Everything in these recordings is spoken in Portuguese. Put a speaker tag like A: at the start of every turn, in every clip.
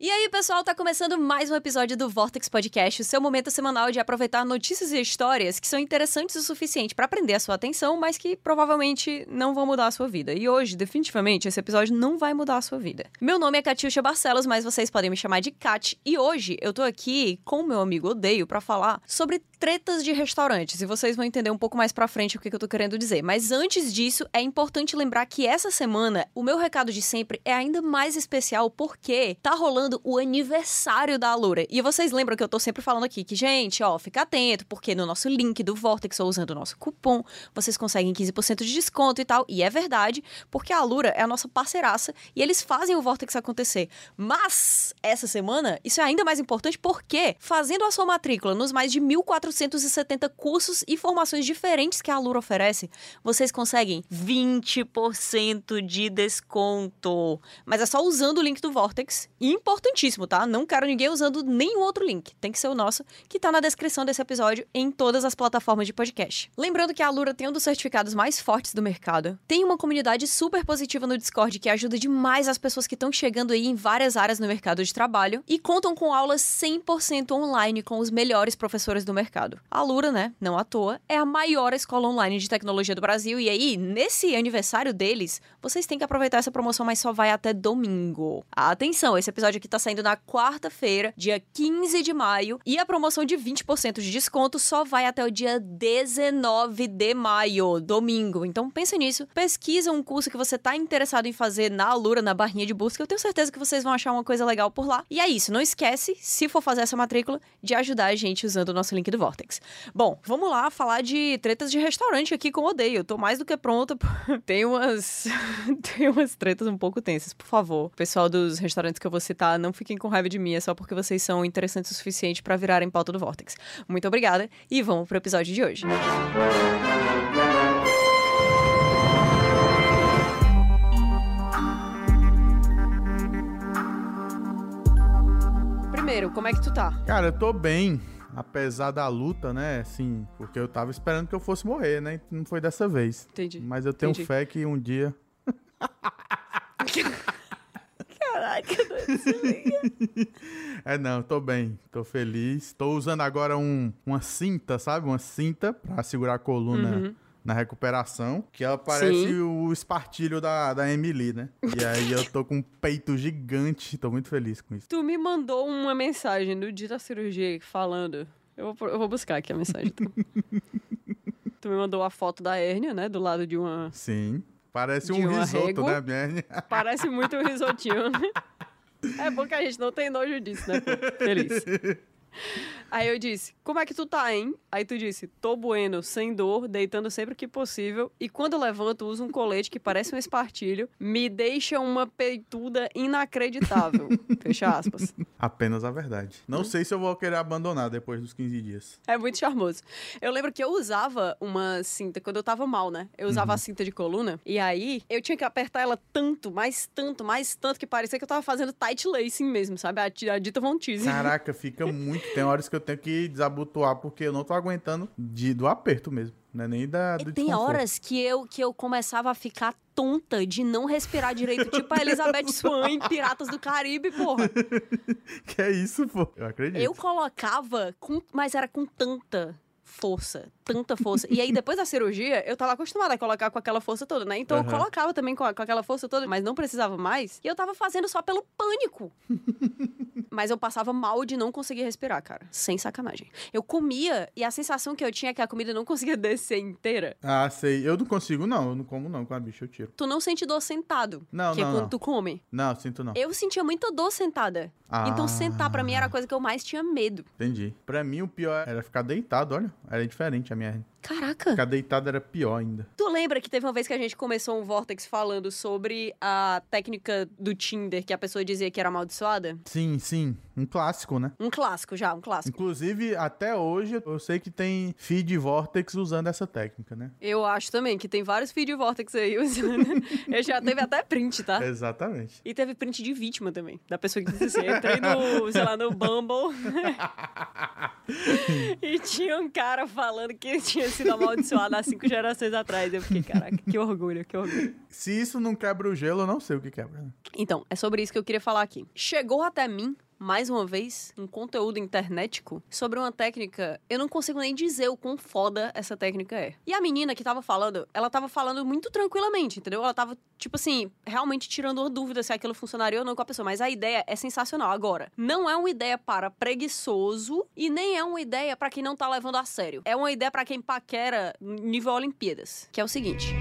A: E aí, pessoal, tá começando mais um episódio do Vortex Podcast, o seu momento semanal de aproveitar notícias e histórias que são interessantes o suficiente pra prender a sua atenção, mas que provavelmente não vão mudar a sua vida. E hoje, definitivamente, esse episódio não vai mudar a sua vida. Meu nome é Catiuxa Barcelos, mas vocês podem me chamar de Cat, e hoje eu tô aqui com o meu amigo Odeio pra falar sobre tretas de restaurantes, e vocês vão entender um pouco mais pra frente o que eu tô querendo dizer. Mas antes disso, é importante lembrar que essa semana, o meu recado de sempre é ainda mais especial porque tá rolando o aniversário da Alura. E vocês lembram que eu tô sempre falando aqui que, gente, ó, fica atento, porque no nosso link do Vortex, ou usando o nosso cupom, vocês conseguem 15% de desconto e tal. E é verdade, porque a Alura é a nossa parceiraça e eles fazem o Vortex acontecer. Mas, essa semana, isso é ainda mais importante porque, fazendo a sua matrícula nos mais de 1.470 cursos e formações diferentes que a Alura oferece, vocês conseguem 20% de desconto. Mas é só usando o link do Vortex. E importantíssimo, tá? Não quero ninguém usando nenhum outro link. Tem que ser o nosso, que tá na descrição desse episódio em todas as plataformas de podcast. Lembrando que a Alura tem um dos certificados mais fortes do mercado. Tem uma comunidade super positiva no Discord que ajuda demais as pessoas que estão chegando aí em várias áreas no mercado de trabalho. E contam com aulas 100% online com os melhores professores do mercado. A Alura, né, não à toa, é a maior escola online de tecnologia do Brasil. E aí, nesse aniversário deles, vocês têm que aproveitar essa promoção, mas só vai até domingo. Atenção, esse episódio aqui tá saindo na quarta-feira, dia 15 de maio, e a promoção de 20% de desconto só vai até o dia 19 de maio, domingo. Então pensa nisso, pesquisa um curso que você tá interessado em fazer na Alura, na barrinha de busca, eu tenho certeza que vocês vão achar uma coisa legal por lá. E é isso, não esquece, se for fazer essa matrícula, de ajudar a gente usando o nosso link do Vortex. Bom, vamos lá falar de tretas de restaurante aqui com o Odeio. Eu tô mais do que pronta. Tem umas tretas um pouco tensas, por favor. Pessoal dos restaurantes que eu vou citar, não fiquem com raiva de mim, é só porque vocês são interessantes o suficiente pra virarem pauta do Vortex. Muito obrigada e vamos pro episódio de hoje. Primeiro, como é que tu tá?
B: Cara, eu tô bem, apesar da luta, né, assim, porque eu tava esperando que eu fosse morrer, né, não foi dessa vez.
A: Entendi.
B: Mas eu tenho fé que um dia...
A: Caraca, não
B: É, não, tô bem, tô feliz. Tô usando agora uma cinta, sabe? Uma cinta pra segurar a coluna na recuperação, que ela parece
A: Sim.
B: o espartilho da Emily, né? E aí eu tô com um peito gigante, tô muito feliz com isso.
A: Tu me mandou uma mensagem no dia da cirurgia falando... Eu vou buscar aqui a mensagem. Tu me mandou a foto da hérnia, né? Do lado de uma...
B: Sim, parece
A: De
B: um
A: um
B: risoto,
A: arrego.
B: né, Berne?
A: Parece muito um risotinho, né? É bom que a gente não tem nojo disso, né? Pô? Feliz. Aí eu disse, como é que tu tá, hein? Aí tu disse, tô bueno, sem dor, deitando sempre que possível. E quando eu levanto, uso um colete que parece um espartilho. Me deixa uma peituda inacreditável. Fecha aspas.
B: Apenas a verdade. Não sei se eu vou querer abandonar depois dos 15 dias.
A: É muito charmoso. Eu lembro que eu usava uma cinta quando eu tava mal, né? Eu usava a cinta de coluna. E aí, eu tinha que apertar ela tanto, mais tanto, que parecia que eu tava fazendo tight lacing mesmo, sabe? A dita Von Teese.
B: Caraca, fica muito. Tem horas que eu tenho que desabotoar porque eu não tô aguentando do aperto mesmo. Não é nem do
A: Tem
B: desconforto.
A: horas que eu começava a ficar tonta de não respirar direito, tipo a Elizabeth Swan em Piratas do Caribe, porra.
B: Que é isso, pô? Eu acredito.
A: Eu colocava, mas era com tanta força. E aí, depois da cirurgia, eu tava acostumada a colocar com aquela força toda, né? Então, eu colocava também com aquela força toda, mas não precisava mais. E eu tava fazendo só pelo pânico. Mas eu passava mal de não conseguir respirar, cara. Sem sacanagem. Eu comia e a sensação que eu tinha é que a comida não conseguia descer inteira.
B: Ah, sei. Eu não consigo, não. Eu não como, não. Com a bicha, eu tiro.
A: Tu não sente dor sentado.
B: Não,
A: que é
B: não,
A: quando
B: não.
A: tu come.
B: Não, sinto não.
A: Eu sentia muita dor sentada.
B: Ah.
A: Então, sentar pra mim era a coisa que eu mais tinha medo.
B: Entendi. Pra mim, o pior era ficar deitado, olha. Era diferente a minha hernia.
A: Caraca.
B: Ficar deitado era pior ainda.
A: Tu lembra que teve uma vez que a gente começou um Vortex falando sobre a técnica do Tinder que a pessoa dizia que era amaldiçoada?
B: Sim, sim. Um clássico, né?
A: Um clássico já, um clássico.
B: Inclusive, até hoje, eu sei que tem feed Vortex usando essa técnica, né?
A: Eu acho também que tem vários feed Vortex aí usando. Eu já teve até print, tá?
B: Exatamente.
A: E teve print de vítima também. Da pessoa que disse assim, entrei no, sei lá, no Bumble. E tinha um cara falando que tinha sido amaldiçoado há 5 gerações atrás. Eu fiquei, caraca, que orgulho, que orgulho.
B: Se isso não quebra o gelo, eu não sei o que quebra.
A: Então, é sobre isso que eu queria falar aqui. Chegou até mim, mais uma vez, um conteúdo internetico sobre uma técnica, eu não consigo nem dizer o quão foda essa técnica é. E a menina que tava falando, ela tava falando muito tranquilamente, entendeu? Ela tava, tipo assim, realmente tirando uma dúvida se aquilo funcionaria ou não com a pessoa. Mas a ideia é sensacional. Agora, não é uma ideia para preguiçoso e nem é uma ideia para quem não tá levando a sério. É uma ideia para quem paquera nível Olimpíadas, que é o seguinte...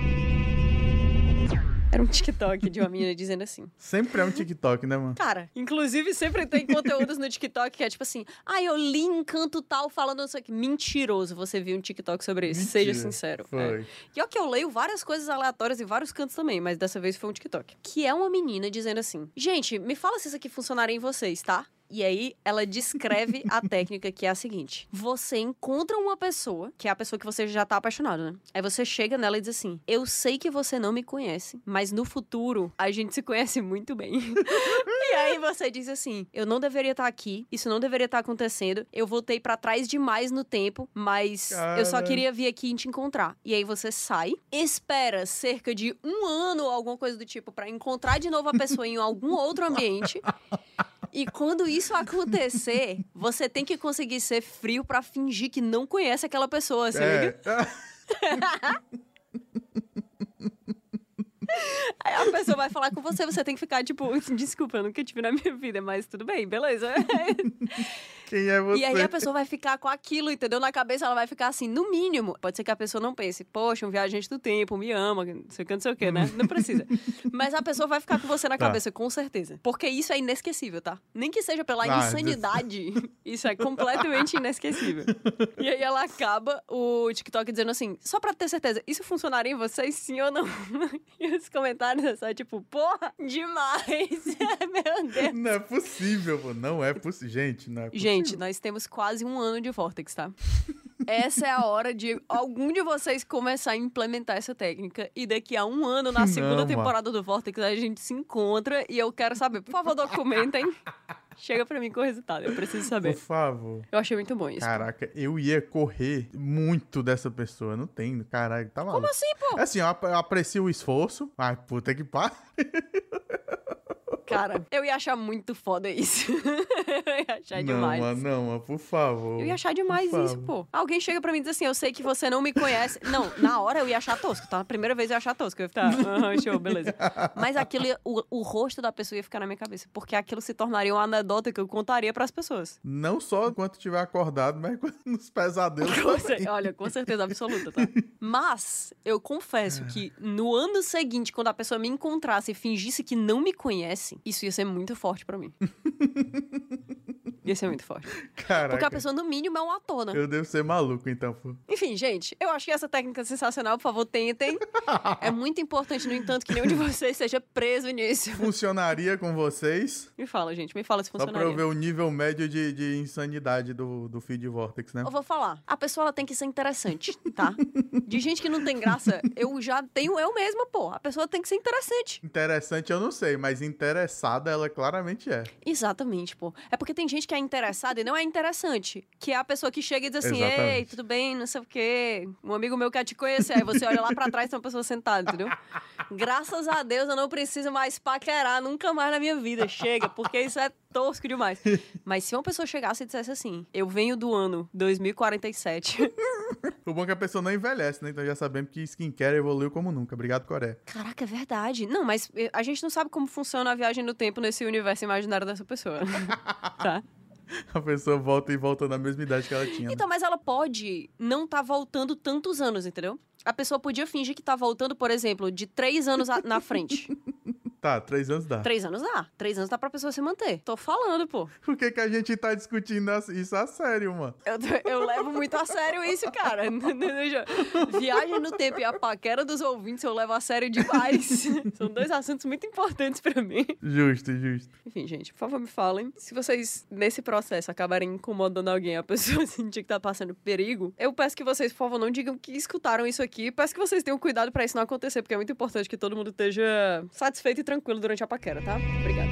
A: Era um TikTok de uma menina dizendo assim.
B: Sempre é um TikTok, né, mano?
A: Cara, inclusive sempre tem conteúdos no TikTok que é tipo assim, eu li um canto tal falando isso aqui. Mentiroso, você viu um TikTok sobre isso.
B: Mentira.
A: Seja sincero.
B: Foi.
A: E ó que eu leio várias coisas aleatórias em vários cantos também, mas dessa vez foi um TikTok. Que é uma menina dizendo assim, gente, me fala se isso aqui funcionaria em vocês, tá? E aí, ela descreve a técnica que é a seguinte. Você encontra uma pessoa, que é a pessoa que você já tá apaixonado, né? Aí você chega nela e diz assim, eu sei que você não me conhece, mas no futuro, a gente se conhece muito bem. E aí você diz assim, eu não deveria estar aqui, isso não deveria estar acontecendo, eu voltei pra trás demais no tempo, mas eu só queria vir aqui e te encontrar. E aí você sai, espera cerca de 1 ano ou alguma coisa do tipo pra encontrar de novo a pessoa em algum outro ambiente. E quando isso acontecer, você tem que conseguir ser frio pra fingir que não conhece aquela pessoa, se liga? Aí a pessoa vai falar com você, você tem que ficar tipo, desculpa, eu nunca tive na minha vida, mas tudo bem, beleza.
B: Quem é você?
A: E aí a pessoa vai ficar com aquilo, entendeu? Na cabeça ela vai ficar assim, no mínimo. Pode ser que a pessoa não pense, poxa, um viajante do tempo, me ama, não sei o que, né? Não precisa. Mas a pessoa vai ficar com você na cabeça, com certeza. Porque isso é inesquecível, tá? Nem que seja pela insanidade, isso é completamente inesquecível. E aí ela acaba o TikTok dizendo assim, só pra ter certeza, isso funcionaria em vocês, sim ou não? E os comentários é só tipo, porra, demais. Meu Deus.
B: Não é possível, pô. Não é possível. Gente, não é possível.
A: Gente, nós temos quase 1 ano de Vortex, tá? Essa é a hora de algum de vocês começar a implementar essa técnica. E daqui a 1 ano, na segunda temporada do Vortex, a gente se encontra. E eu quero saber, por favor, documentem. Chega pra mim com o resultado, eu preciso saber.
B: Por favor.
A: Eu achei muito bom isso.
B: Caraca, eu ia correr muito dessa pessoa. Não tem, caralho, tá maluco.
A: Como assim, pô?
B: É assim, eu aprecio o esforço. Ai, puta que pariu.
A: Cara, eu ia achar muito foda isso. Eu ia achar demais.
B: Não, por favor.
A: Eu ia achar demais isso, pô. Alguém chega pra mim e diz assim, eu sei que você não me conhece. Não, na hora eu ia achar tosco, tá? Na primeira vez eu ia achar tosco. Eu ia ficar, show, beleza. Mas aquilo, o rosto da pessoa ia ficar na minha cabeça. Porque aquilo se tornaria uma anedota que eu contaria pras pessoas.
B: Não só enquanto estiver acordado, mas nos pesadelos também.
A: Olha, com certeza absoluta, tá? Mas, eu confesso que no ano seguinte, quando a pessoa me encontrasse e fingisse que não me conhece, isso ia ser muito forte pra mim. Ia ser muito forte.
B: Caraca.
A: Porque a pessoa, no mínimo, é um ator, né?
B: Eu devo ser maluco, então, pô.
A: Enfim, gente, eu achei essa técnica sensacional. Por favor, tentem. É muito importante, no entanto, que nenhum de vocês seja preso nisso.
B: Funcionaria com vocês?
A: Me fala, gente. Me fala se funcionaria.
B: Só pra eu ver o nível médio de insanidade do feed Vortex, né?
A: Eu vou falar. A pessoa, ela tem que ser interessante, tá? De gente que não tem graça, eu já tenho eu mesma, pô. A pessoa tem que ser interessante.
B: Interessante eu não sei, mas interessada ela claramente é.
A: Exatamente, pô. É porque tem gente que é interessada e não é interessante. Que é a pessoa que chega e diz assim,
B: Exatamente.
A: ei, tudo bem, não sei o quê. Um amigo meu quer te conhecer. Aí você olha lá pra trás e tem uma pessoa sentada, entendeu? Graças a Deus eu não preciso mais paquerar nunca mais na minha vida. Chega, porque isso é tosco demais. Mas se uma pessoa chegasse e dissesse assim, eu venho do ano 2047...
B: O bom é que a pessoa não envelhece, né? Então já sabemos que skincare evoluiu como nunca. Obrigado, Coreia.
A: Caraca, é verdade. Não, mas a gente não sabe como funciona a viagem no tempo nesse universo imaginário dessa pessoa. Tá?
B: A pessoa volta na mesma idade que ela tinha.
A: Então, mas ela pode não estar voltando tantos anos, entendeu? A pessoa podia fingir que tá voltando, por exemplo, de 3 anos na frente.
B: Tá, 3 anos dá.
A: 3 anos dá. 3 anos dá pra pessoa se manter. Tô falando, pô.
B: Por que a gente tá discutindo isso a sério, mano?
A: Eu levo muito a sério isso, cara. Viagem no tempo e a paquera dos ouvintes eu levo a sério demais. São 2 assuntos muito importantes pra mim.
B: Justo.
A: Enfim, gente, por favor, me falem. Se vocês, nesse processo, acabarem incomodando alguém, a pessoa sentir que tá passando perigo, eu peço que vocês, por favor, não digam que escutaram isso aqui. Peço que vocês tenham cuidado pra isso não acontecer, porque é muito importante que todo mundo esteja satisfeito e tranquilo durante a paquera, tá? Obrigada.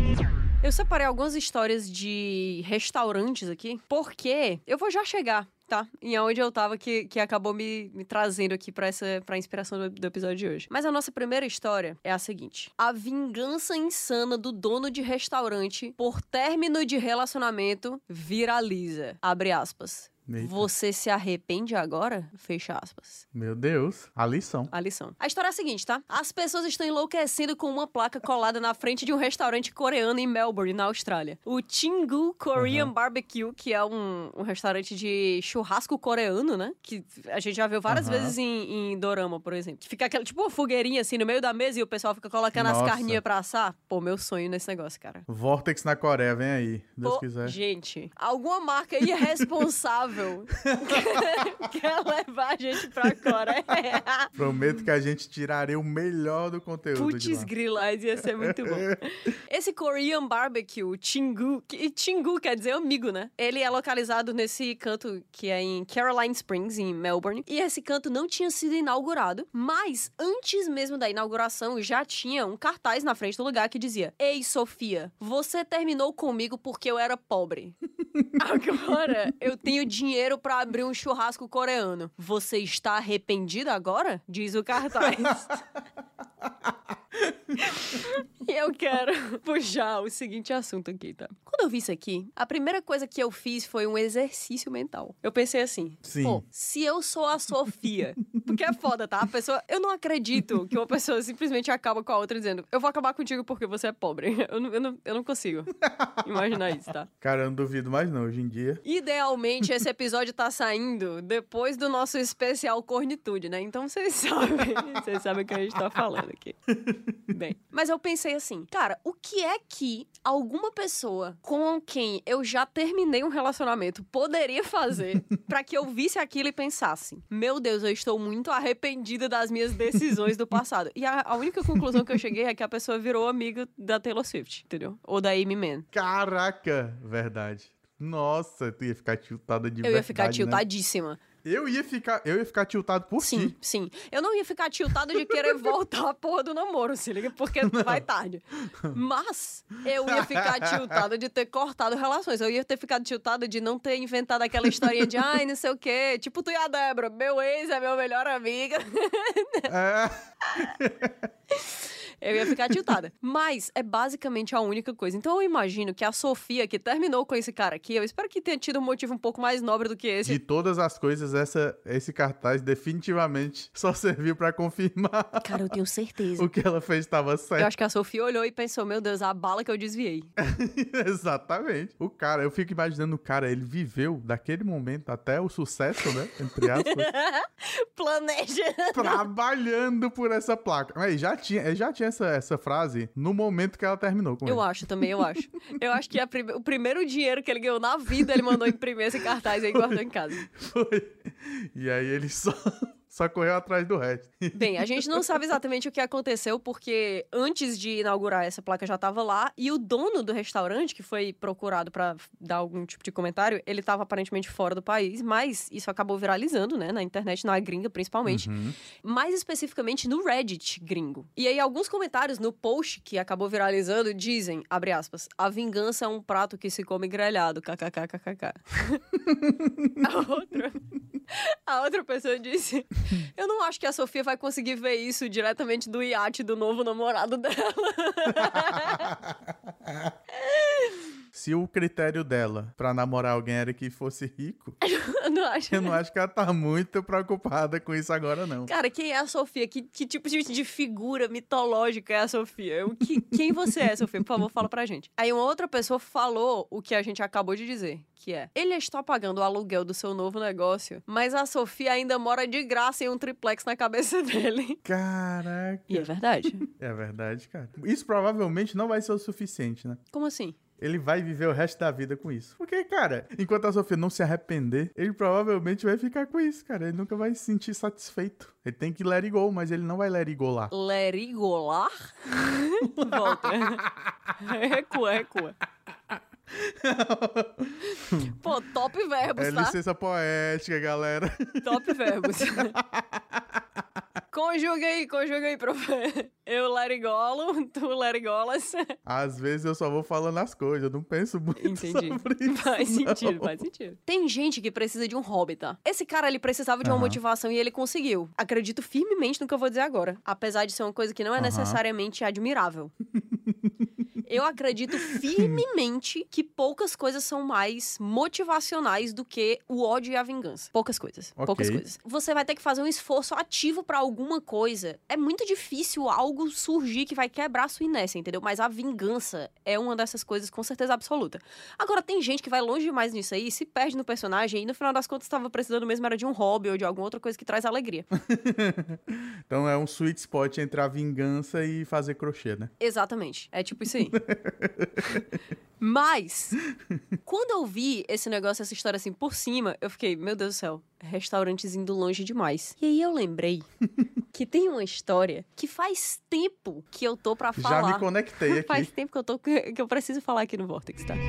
A: Eu separei algumas histórias de restaurantes aqui, porque eu vou já chegar, tá? Em aonde eu tava que acabou me trazendo aqui pra inspiração do episódio de hoje. Mas a nossa primeira história é a seguinte. A vingança insana do dono de restaurante por término de relacionamento viraliza. Abre aspas.
B: Eita.
A: Você se arrepende agora? Fecha aspas.
B: Meu Deus, a lição.
A: A lição. A história é a seguinte, tá? As pessoas estão enlouquecendo com uma placa colada na frente de um restaurante coreano em Melbourne, na Austrália. O Chingu Korean Barbecue, que é um restaurante de churrasco coreano, né? Que a gente já viu várias vezes em dorama, por exemplo. Que fica aquela, tipo uma fogueirinha assim no meio da mesa e o pessoal fica colocando as carninhas pra assar. Pô, meu sonho nesse negócio, cara.
B: Vortex na Coreia, vem aí, Deus quiser.
A: Gente, alguma marca irresponsável quer levar a gente pra Coreia.
B: Prometo que a gente tiraria o melhor do conteúdo.
A: Putz, grilais, ia ser muito bom. Esse Korean Barbecue, Chingu, e Chingu quer dizer amigo, né? Ele é localizado nesse canto que é em Caroline Springs, em Melbourne. E esse canto não tinha sido inaugurado, mas antes mesmo da inauguração já tinha um cartaz na frente do lugar que dizia: Ei, Sofia, você terminou comigo porque eu era pobre. Agora eu tenho dinheiro pra abrir um churrasco coreano. Você está arrependida agora? Diz o cartaz. E eu quero puxar o seguinte assunto aqui, tá? Quando eu vi isso aqui, a primeira coisa que eu fiz foi um exercício mental. Eu pensei assim, pô, se eu sou a Sofia, porque é foda, tá? A pessoa, eu não acredito que uma pessoa simplesmente acaba com a outra dizendo, eu vou acabar contigo porque você é pobre. Eu não consigo imaginar isso, tá?
B: Cara, eu não duvido mais não, hoje em dia.
A: Idealmente, esse episódio tá saindo depois do nosso especial Cornitude, né? Então vocês sabem o que a gente tá falando aqui. Bem, mas eu pensei assim, cara, o que é que alguma pessoa com quem eu já terminei um relacionamento poderia fazer pra que eu visse aquilo e pensasse, meu Deus, eu estou muito arrependida das minhas decisões do passado. E a única conclusão que eu cheguei é que a pessoa virou amiga da Taylor Swift, entendeu? Ou da Amy Mann.
B: Caraca, verdade. Nossa, tu ia ficar tiltada de verdade,
A: eu ia ficar
B: né?
A: tiltadíssima.
B: Eu ia ficar tiltado por ti.
A: Sim. Eu não ia ficar tiltado de querer voltar a porra do namoro, se liga, porque vai tarde. Mas eu ia ficar tiltada de ter cortado relações. Eu ia ter ficado tiltada de não ter inventado aquela historinha de ai, não sei o quê. Tipo tu e a Débora, meu ex é meu melhor amiga. Eu ia ficar tiltada. Mas é basicamente a única coisa. Então eu imagino que a Sofia, que terminou com esse cara aqui, eu espero que tenha tido um motivo um pouco mais nobre do que esse.
B: De todas as coisas, esse cartaz definitivamente só serviu pra confirmar.
A: Cara, eu tenho certeza.
B: O que ela fez estava certo.
A: Eu acho que a Sofia olhou e pensou, meu Deus, a bala que eu desviei.
B: Exatamente. O cara, eu fico imaginando o cara, ele viveu daquele momento até o sucesso, né? Entre aspas.
A: Planejando.
B: Trabalhando por essa placa. Mas já tinha essa frase no momento que ela terminou com ele.
A: Eu acho também. Eu acho que o primeiro dinheiro que ele ganhou na vida, ele mandou imprimir esse cartaz aí e guardou em casa.
B: Foi. E aí ele só correu atrás do resto.
A: Bem, a gente não sabe exatamente o que aconteceu, porque antes de inaugurar essa placa já estava lá, e o dono do restaurante, que foi procurado para dar algum tipo de comentário, ele estava aparentemente fora do país, mas isso acabou viralizando, né, na internet, na gringa principalmente, mais especificamente no Reddit gringo. E aí alguns comentários no post que acabou viralizando dizem, abre aspas, a vingança é um prato que se come grelhado, kkkkkk. A outra pessoa disse... Eu não acho que a Sofia vai conseguir ver isso diretamente do iate do novo namorado dela.
B: Se o critério dela pra namorar alguém era que fosse rico,
A: eu
B: não acho que ela tá muito preocupada com isso agora, não.
A: Cara, quem é a Sofia? Que tipo de figura mitológica é a Sofia? Quem você é, Sofia? Por favor, fala pra gente. Aí uma outra pessoa falou o que a gente acabou de dizer, que é, ele está pagando o aluguel do seu novo negócio, mas a Sofia ainda mora de graça em um triplex na cabeça dele.
B: Caraca.
A: E é verdade.
B: É verdade, cara. Isso provavelmente não vai ser o suficiente, né?
A: Como assim?
B: Ele vai viver o resto da vida com isso. Porque, cara, enquanto a Sofia não se arrepender, ele provavelmente vai ficar com isso, cara. Ele nunca vai se sentir satisfeito. Ele tem que let it go, mas ele não vai let it go lá.
A: Let it go lá? Volta. Recua. Pô, top verbos, tá?
B: É licença poética, galera.
A: Top verbos. Conjuga aí, prof. Eu larigolo, tu larigolas.
B: Às vezes eu só vou falando as coisas, eu não penso muito sobre isso.
A: Faz sentido. Tem gente que precisa de um hobby, tá? Esse cara, ele precisava de uma motivação e ele conseguiu. Acredito firmemente no que eu vou dizer agora. Apesar de ser uma coisa que não é necessariamente admirável. Eu acredito firmemente que poucas coisas são mais motivacionais do que o ódio e a vingança. Poucas coisas. Você vai ter que fazer um esforço ativo pra alguma coisa. É muito difícil algo surgir que vai quebrar a sua inércia, entendeu? Mas a vingança é uma dessas coisas com certeza absoluta. Agora, tem gente que vai longe demais nisso aí, se perde no personagem e no final das contas estava precisando mesmo era de um hobby ou de alguma outra coisa que traz alegria.
B: Então é um sweet spot entre a vingança e fazer crochê, né?
A: Exatamente. É tipo isso aí. Mas, quando eu vi esse negócio, essa história assim por cima, eu fiquei, meu Deus do céu, restaurantes indo longe demais. E aí eu lembrei que tem uma história que faz tempo que eu tô pra falar.
B: Já me conectei aqui.
A: Faz tempo que eu preciso falar aqui no Vortex, tá?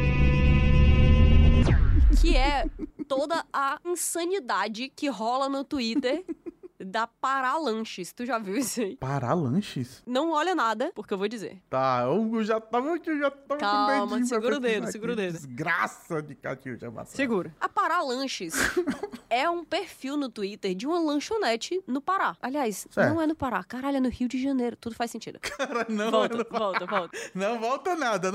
A: Que é toda a insanidade que rola no Twitter da Paralanches. Tu já viu isso aí?
B: Paralanches?
A: Não olha nada, porque eu vou dizer.
B: Tá, eu já tava
A: Calma,
B: com medinho.
A: segura o dedo.
B: Desgraça de Catiuxa Massaro.
A: Segura. A Paralanches é um perfil no Twitter de uma lanchonete no Pará. Aliás, não é no Pará. Caralho, é no Rio de Janeiro. Tudo faz sentido.
B: Cara, não.
A: Volta.
B: Não volta nada.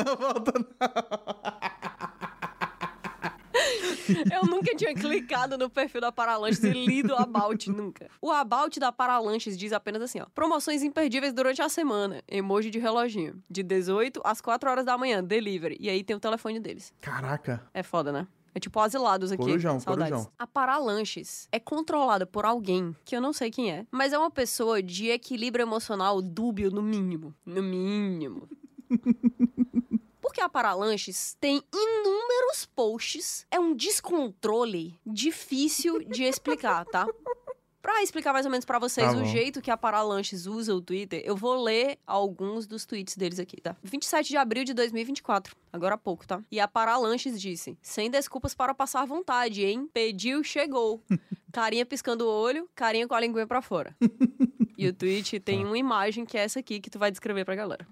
A: Eu nunca tinha clicado no perfil da Paralanches e lido o about, nunca. O about da Paralanches diz apenas assim, ó. Promoções imperdíveis durante a semana. Emoji de reloginho. De 18 às 4 horas da manhã. Delivery. E aí tem o telefone deles.
B: Caraca.
A: É foda, né? É tipo asilados aqui.
B: Corujão.
A: A Paralanches é controlada por alguém, que eu não sei quem é, mas é uma pessoa de equilíbrio emocional dúbio no mínimo. No mínimo. Porque a Paralanches tem inúmeros posts, é um descontrole difícil de explicar, tá? Pra explicar mais ou menos pra vocês o jeito que a Paralanches usa o Twitter, eu vou ler alguns dos tweets deles aqui, tá? 27 de abril de 2024, agora há pouco, tá? E a Paralanches disse, sem desculpas para passar vontade, hein? Pediu, chegou. Carinha piscando o olho, carinha com a linguinha pra fora. E o tweet tem uma imagem que é essa aqui que tu vai descrever pra galera.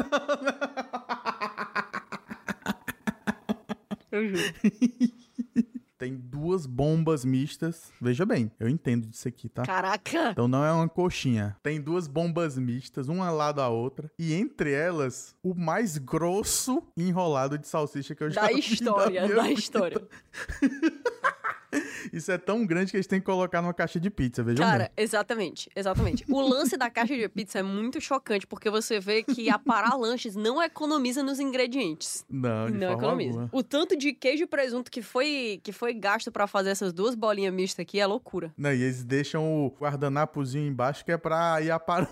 A: Eu juro.
B: Tem 2 bombas mistas. Veja bem, eu entendo disso aqui, tá?
A: Caraca!
B: Então não é uma coxinha. Tem 2 bombas mistas, uma lado da outra. E entre elas, o mais grosso enrolado de salsicha que eu já vi
A: da história.
B: Isso é tão grande que eles têm que colocar numa caixa de pizza, vejam bem.
A: Cara, exatamente. O lance da caixa de pizza é muito chocante, porque você vê que a Paralanches não economiza nos ingredientes.
B: Não economiza. Alguma.
A: O tanto de queijo e presunto que foi gasto pra fazer essas 2 bolinhas mistas aqui é loucura.
B: Não, e eles deixam o guardanapozinho embaixo que é pra ir aparando.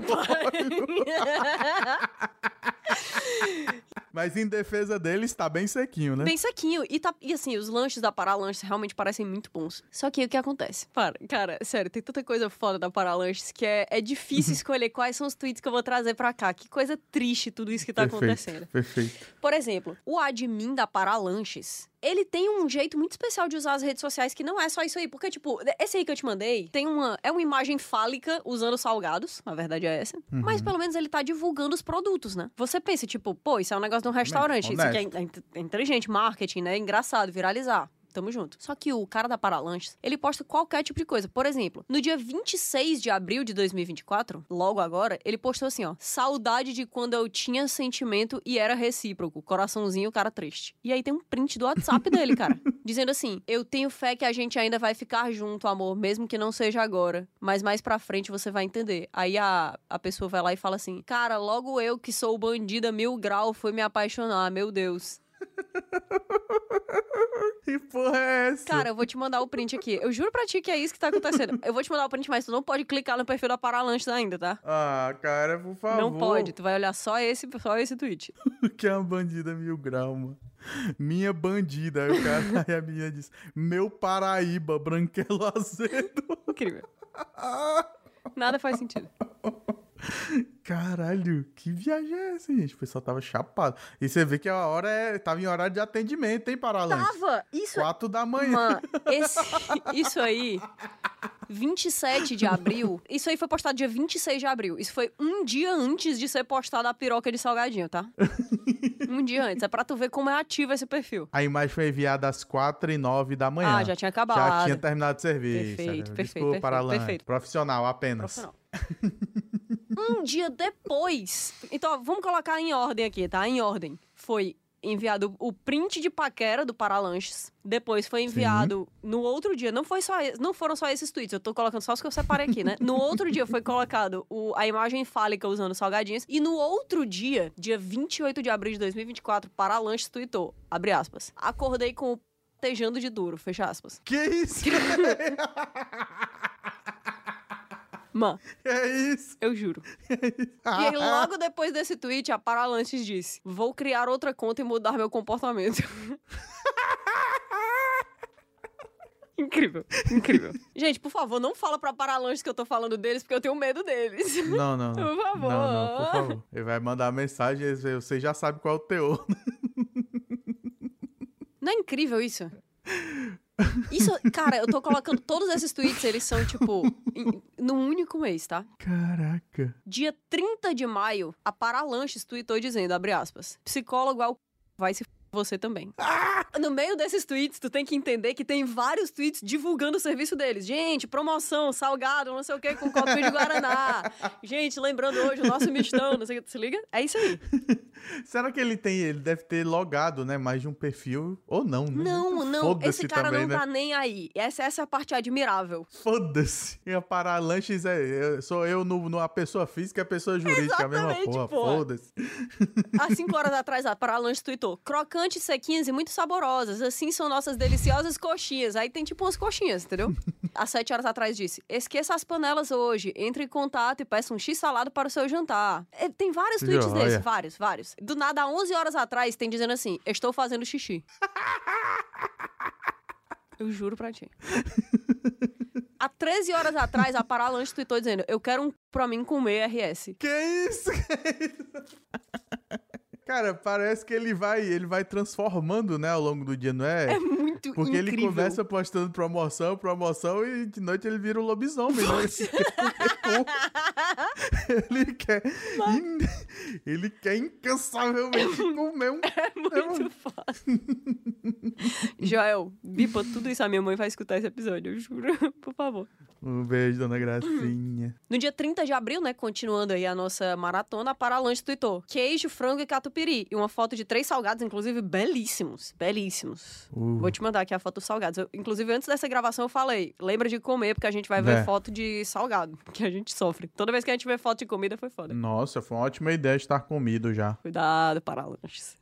B: Mas em defesa deles, tá bem sequinho, né?
A: Bem sequinho. E assim, os lanches da Paralanches realmente parecem muito bons. Só que o que acontece? Cara, sério, tem tanta coisa foda da Paralanches que é difícil escolher quais são os tweets que eu vou trazer pra cá. Que coisa triste tudo isso que tá acontecendo.
B: Perfeito.
A: Por exemplo, o admin da Paralanches, ele tem um jeito muito especial de usar as redes sociais que não é só isso aí. Porque, tipo, esse aí que eu te mandei é uma imagem fálica usando salgados. A verdade é essa. Mas pelo menos ele tá divulgando os produtos, né? Você pensa, tipo, pô, isso é um negócio de um restaurante. Isso aqui é inteligente, marketing, né? Engraçado, viralizar. Tamo junto. Só que o cara da Paralanches, ele posta qualquer tipo de coisa. Por exemplo, no dia 26 de abril de 2024, logo agora, ele postou assim, ó. Saudade de quando eu tinha sentimento e era recíproco. Coraçãozinho, cara triste. E aí tem um print do WhatsApp dele, cara. Dizendo assim, eu tenho fé que a gente ainda vai ficar junto, amor, mesmo que não seja agora. Mas mais pra frente você vai entender. Aí a pessoa vai lá e fala assim, cara, logo eu que sou bandida 1000 grau fui me apaixonar, meu Deus.
B: Que porra é essa?
A: Cara, eu vou te mandar o print aqui. Eu juro pra ti que é isso que tá acontecendo. Eu vou te mandar o print, mas tu não pode clicar no perfil da Paralanches ainda, tá?
B: Ah, cara, por favor.
A: Não pode, tu vai olhar só esse tweet.
B: Que é uma bandida 1000 grau, mano. Minha bandida. Aí o cara, aí a menina diz, meu Paraíba, Branquelo Azedo.
A: Incrível. Nada faz sentido.
B: Caralho, que viagem é essa, gente? O pessoal tava chapado. E você vê que a hora tava em horário de atendimento, hein, Paralanches?
A: Tava! Isso
B: 4 da manhã.
A: Mano, isso aí 27 de abril, isso aí foi postado dia 26 de abril. Isso foi um dia antes de ser postada a piroca de salgadinho, tá? Um dia antes. É pra tu ver como é ativo esse perfil.
B: A imagem foi enviada às 4h09 da manhã.
A: Ah, já tinha acabado.
B: Já tinha terminado o serviço.
A: Perfeito,
B: perfeito. Profissional apenas.
A: Profissional. Um dia depois... Então, vamos colocar em ordem aqui, tá? Em ordem. Foi enviado o print de paquera do Paralanches. Depois foi enviado no outro dia. Não foram só esses tweets. Eu tô colocando só os que eu separei aqui, né? No outro dia foi colocado a imagem fálica usando salgadinhos. E no outro dia, dia 28 de abril de 2024, Paralanches tweetou, abre aspas, acordei com o tejando de duro, fecha aspas.
B: Que isso?
A: Mano,
B: é isso?
A: Eu juro. E aí, logo depois desse tweet, a Paralanches disse, vou criar outra conta e mudar meu comportamento. Incrível, incrível. Gente, por favor, não fala pra Paralanches que eu tô falando deles, porque eu tenho medo deles.
B: Não.
A: Por favor.
B: Não, por favor. Ele vai mandar uma mensagem e você já sabe qual é o teor.
A: Não é incrível isso? Isso, cara, eu tô colocando todos esses tweets, eles são, tipo, num único mês, tá?
B: Caraca.
A: Dia 30 de maio, a Paralanches tweetou dizendo, abre aspas, psicólogo ao vai se você também. No meio desses tweets, tu tem que entender que tem vários tweets divulgando o serviço deles. Gente, promoção, salgado, não sei o que, com copinho de Guaraná. Gente, lembrando hoje o nosso mistão, não sei o que, se liga? É isso aí.
B: Será que ele deve ter logado, né, mais de um perfil, ou não, né?
A: Não, esse cara
B: também,
A: não
B: né?
A: tá nem aí. Essa é a parte admirável.
B: Foda-se. E a Paralanches sou eu a pessoa física e a pessoa jurídica, a mesma porra. Foda-se.
A: Há 5 horas atrás, a Paralanches tweetou, crocantes, sequinhas e muito saborosas. Assim são nossas deliciosas coxinhas. Aí tem tipo umas coxinhas, entendeu? Há 7 horas atrás disse, esqueça as panelas hoje. Entre em contato e peça um x-salado para o seu jantar. Tem vários tweets desses, vários. Do nada, há 11 horas atrás, tem dizendo assim, estou fazendo xixi. Eu juro pra ti. Há 13 horas atrás, a Paralanches tweetou dizendo, eu quero um pra mim comer RS.
B: Que isso? Cara, parece que ele vai transformando, né, ao longo do dia, não é?
A: É muito
B: Porque
A: incrível.
B: ele começa postando promoção e de noite ele vira um lobisomem, né? Ele quer incansavelmente comer um...
A: É muito fácil. Joel, bipa tudo isso, a minha mãe vai escutar esse episódio, eu juro, por favor.
B: Um beijo, dona Gracinha.
A: No dia 30 de abril, né, continuando aí a nossa maratona, a Paralanches tweetou queijo, frango e catupiry. E uma foto de 3 salgados, inclusive belíssimos. Vou te mandar aqui a foto dos salgados. Inclusive, antes dessa gravação eu falei, lembra de comer, porque a gente vai ver foto de salgado, que a gente sofre. Toda vez que a gente vê foto de comida, foi foda.
B: Nossa, foi uma ótima ideia de estar comido já.
A: Cuidado, Paralanches.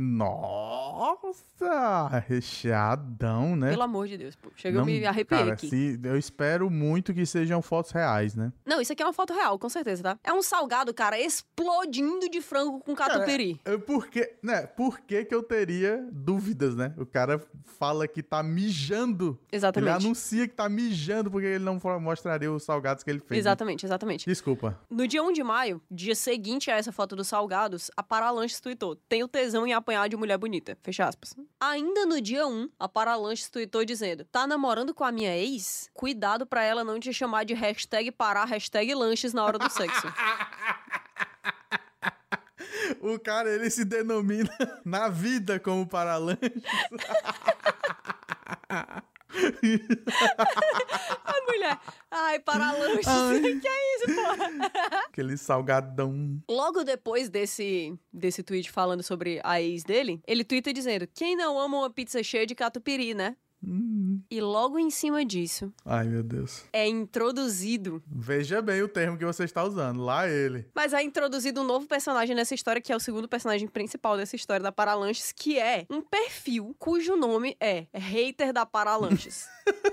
B: Nossa, recheadão, né?
A: Pelo amor de Deus, pô. Chega, eu me arrepiei
B: cara,
A: aqui.
B: Eu espero muito que sejam fotos reais, né?
A: Não, isso aqui é uma foto real, com certeza, tá? É um salgado, cara, explodindo de frango com catupiry.
B: Por que eu teria dúvidas, né? O cara fala que tá mijando.
A: Exatamente.
B: Ele anuncia que tá mijando porque ele não mostraria os salgados que ele fez.
A: Exatamente.
B: Desculpa.
A: No dia 1 de maio, dia seguinte a essa foto dos salgados, a Paralanches tweetou, tenho tesão em apanhar de mulher bonita, fecha aspas. Ainda no dia 1, a Paralanches tweetou dizendo, tá namorando com a minha ex? Cuidado pra ela não te chamar de hashtag parar, hashtag lanches na hora do sexo.
B: O cara, ele se denomina na vida como Paralanches.
A: A mulher, ai, Paralanches, que é isso, porra?
B: Aquele salgadão.
A: Logo depois desse tweet falando sobre a ex dele, ele twitta dizendo, quem não ama uma pizza cheia de catupiry, né? E logo em cima disso...
B: Ai, meu Deus.
A: É introduzido...
B: Veja bem o termo que você está usando. Lá ele.
A: Mas é introduzido um novo personagem nessa história, que é o segundo personagem principal dessa história da Paralanches, que é um perfil cujo nome é Hater da Paralanches.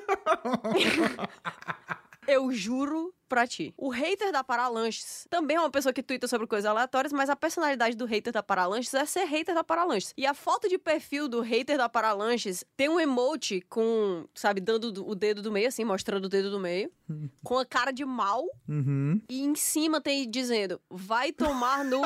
A: Eu juro pra ti. O hater da Paralanches também é uma pessoa que tuita sobre coisas aleatórias, mas a personalidade do hater da Paralanches é ser hater da Paralanches. E a foto de perfil do hater da Paralanches tem um emote com, sabe, dando o dedo do meio, assim, mostrando o dedo do meio, com a cara de mal. E em cima tem dizendo, vai tomar no...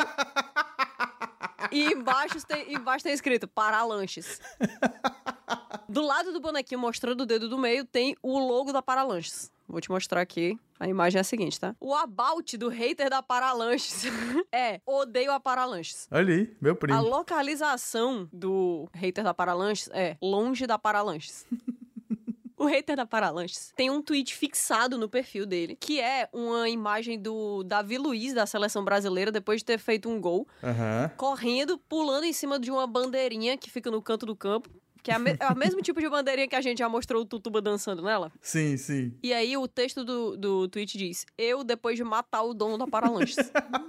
A: E embaixo tem escrito, Paralanches. Do lado do bonequinho mostrando o dedo do meio tem o logo da Paralanches. Vou te mostrar aqui. A imagem é a seguinte, tá? O about do hater da Paralanches é odeio a Paralanches.
B: Olha aí, meu primo.
A: A localização do hater da Paralanches é longe da Paralanches. O hater da Paralanches tem um tweet fixado no perfil dele, que é uma imagem do Davi Luiz, da seleção brasileira, depois de ter feito um gol, correndo, pulando em cima de uma bandeirinha que fica no canto do campo, que é o mesmo tipo de bandeirinha que a gente já mostrou o Tutuba dançando nela.
B: Sim, sim.
A: E aí o texto do tweet diz: eu, depois de matar o dono da Paralanches.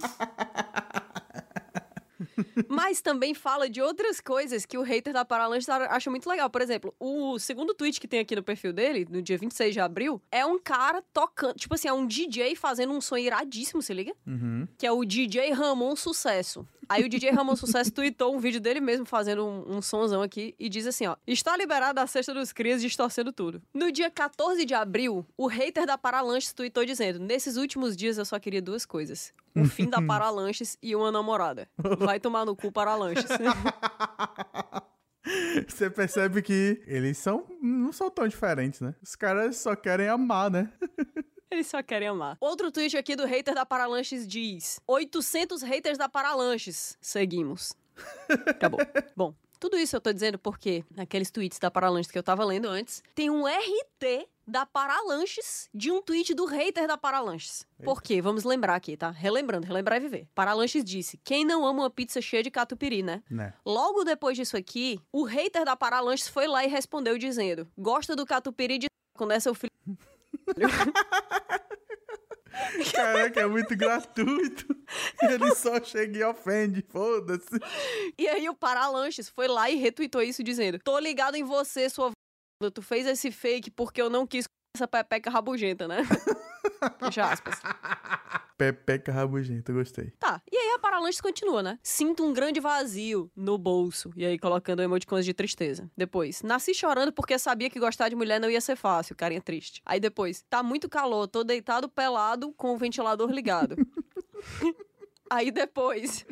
A: Mas também fala de outras coisas que o hater da Paralanches acha muito legal. Por exemplo, o segundo tweet que tem aqui no perfil dele, no dia 26 de abril, é um cara tocando... Tipo assim, é um DJ fazendo um som iradíssimo, se liga? Que é o DJ Ramon Sucesso. Aí o DJ Ramon Sucesso tweetou um vídeo dele mesmo fazendo um sonzão aqui e diz assim, ó: está liberada a cesta dos crias distorcendo tudo. No dia 14 de abril, o hater da Paralanches tweetou dizendo: nesses últimos dias eu só queria duas coisas. O fim da Paralanches e uma namorada. Vai tomar no cu, Paralanches.
B: Você percebe que eles não são tão diferentes, né? Os caras só querem amar, né?
A: Eles só querem amar. Outro tweet aqui do hater da Paralanches diz: 800 haters da Paralanches. Seguimos. Acabou. Bom, tudo isso eu tô dizendo porque naqueles tweets da Paralanches que eu tava lendo antes, tem um RT da Paralanches de um tweet do hater da Paralanches. Por quê? Vamos lembrar aqui, tá? Relembrando, relembrar e viver. Paralanches disse: quem não ama uma pizza cheia de catupiry, né? Logo depois disso aqui, o hater da Paralanches foi lá e respondeu dizendo: gosta do catupiry de quando é seu filho.
B: Caraca, é muito gratuito. Ele só chega e ofende, foda-se.
A: E aí o Paralanches foi lá e retweetou isso dizendo: tô ligado em você, sua v***, tu fez esse fake porque eu não quis essa pepeca rabugenta, né? Fecha aspas.
B: Pepeca rabugenta, gostei.
A: Tá, e aí a Paralanches continua, né? Sinto um grande vazio no bolso. E aí colocando emoticons de tristeza. Depois, nasci chorando porque sabia que gostar de mulher não ia ser fácil, carinha triste. Aí depois, tá muito calor, tô deitado pelado com o ventilador ligado. Aí depois...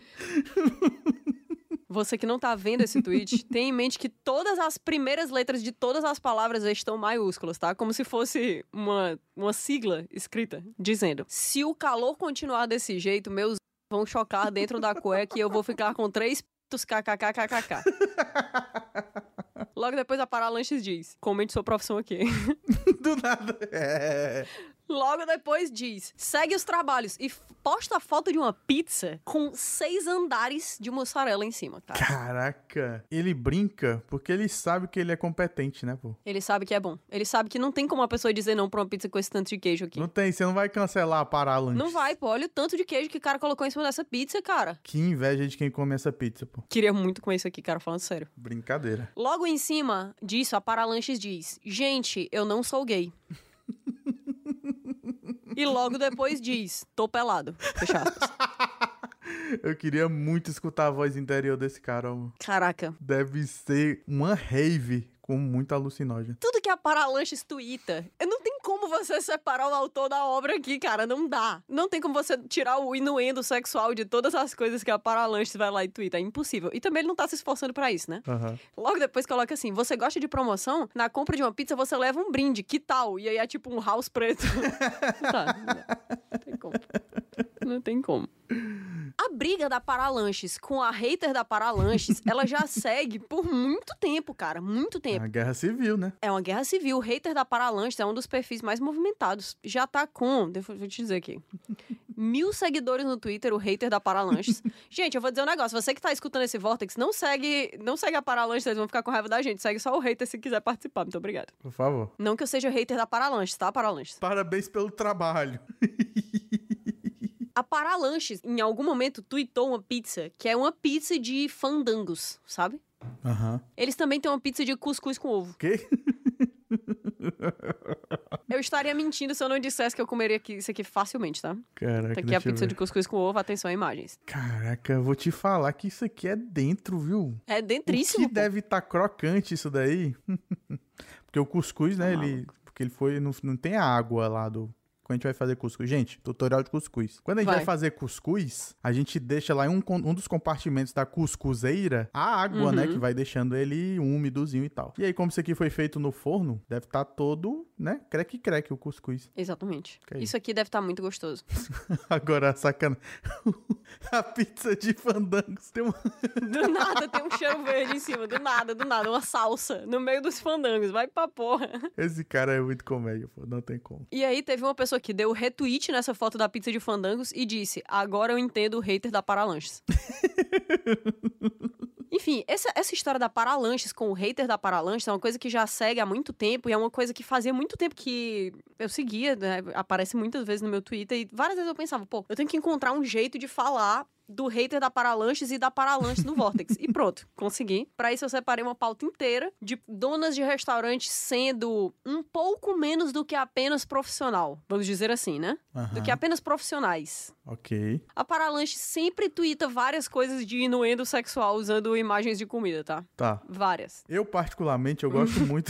A: Você que não tá vendo esse tweet, tenha em mente que todas as primeiras letras de todas as palavras estão maiúsculas, tá? Como se fosse uma sigla escrita, dizendo: se o calor continuar desse jeito, meus vão chocar dentro da cueca e eu vou ficar com 3 pitos kkkkkk. Logo depois a Paralanches diz: comente sua profissão aqui.
B: Do nada.
A: Logo depois diz: segue os trabalhos e posta a foto de uma pizza com 6 andares de mussarela em cima, cara.
B: Caraca, ele brinca porque ele sabe que ele é competente, né, pô?
A: Ele sabe que é bom. Ele sabe que não tem como uma pessoa dizer não pra uma pizza com esse tanto de queijo aqui.
B: Não tem, você não vai cancelar a Paralanches.
A: Não vai, pô. Olha o tanto de queijo que o cara colocou em cima dessa pizza, cara.
B: Que inveja de quem come essa pizza, pô.
A: Queria muito comer isso aqui, cara, falando sério.
B: Brincadeira.
A: Logo em cima disso, a Paralanches diz: gente, eu não sou gay. E logo depois diz: tô pelado. Fecha aspas.
B: Eu queria muito escutar a voz interior desse cara, ó.
A: Caraca.
B: Deve ser uma rave com muito alucinógeno.
A: Tudo que a Paralanches tuita, não tem como você separar o autor da obra aqui, cara. Não dá. Não tem como você tirar o inuendo sexual de todas as coisas que a Paralanches vai lá e tuita. É impossível. E também ele não tá se esforçando pra isso, né? Logo depois coloca assim: você gosta de promoção? Na compra de uma pizza você leva um brinde. Que tal? E aí é tipo um house preto. Tá. Não tem como. Não tem como. A briga da Paralanches com a hater da Paralanches, ela já segue por muito tempo, cara. Muito tempo.
B: É uma guerra civil, né?
A: É uma guerra civil. O hater da Paralanches é um dos perfis mais movimentados. Já tá com... Vou te dizer aqui. 1.000 seguidores no Twitter, o hater da Paralanches. Gente, eu vou dizer um negócio. Você que tá escutando esse Vortex, não segue a Paralanches, eles vão ficar com raiva da gente. Segue só o hater se quiser participar. Muito obrigada.
B: Por favor.
A: Não que eu seja hater da Paralanches, tá, Paralanches?
B: Parabéns pelo trabalho.
A: A Paralanches, em algum momento, tweetou uma pizza, que é uma pizza de fandangos, sabe? Eles também têm uma pizza de cuscuz com ovo.
B: Quê?
A: Eu estaria mentindo se eu não dissesse que eu comeria isso aqui facilmente, tá?
B: Caraca,
A: Tá aqui a pizza de cuscuz com ovo, atenção a imagens.
B: Caraca, eu vou te falar que isso aqui é dentro, viu?
A: É dentríssimo,
B: O que deve estar crocante isso daí. Porque o cuscuz, né, porque ele foi... Não tem a água lá do... Quando a gente vai fazer cuscuz. Gente, tutorial de cuscuz. Quando a gente vai fazer cuscuz, a gente deixa lá em um dos compartimentos da cuscuzeira a água, né? Que vai deixando ele úmidozinho e tal. E aí, como isso aqui foi feito no forno, deve estar todo né? Creque o cuscuz.
A: Exatamente.
B: Que é
A: isso aqui deve estar muito gostoso.
B: Agora, sacana. A pizza de fandangos tem
A: Do nada tem um cheiro verde em cima. Do nada. Uma salsa no meio dos fandangos. Vai pra porra.
B: Esse cara é muito comédia, pô. Não tem como.
A: E aí teve uma pessoa que deu retweet nessa foto da pizza de fandangos e disse: agora eu entendo o hater da Paralanches. Enfim, essa história da Paralanches com o hater da Paralanches é uma coisa que já segue há muito tempo e é uma coisa que fazia muito tempo que eu seguia, né? Aparece muitas vezes no meu Twitter e várias vezes eu pensava, pô, eu tenho que encontrar um jeito de falar do hater da Paralanches e da Paralanches no Vortex. E pronto, consegui. Pra isso eu separei uma pauta inteira de donas de restaurantes sendo um pouco menos do que apenas profissional. Vamos dizer assim, né? Do que apenas profissionais.
B: Ok.
A: A Paralanches sempre tuita várias coisas de inuendo sexual usando imagens de comida, tá?
B: Tá.
A: Várias.
B: Eu, particularmente, eu gosto muito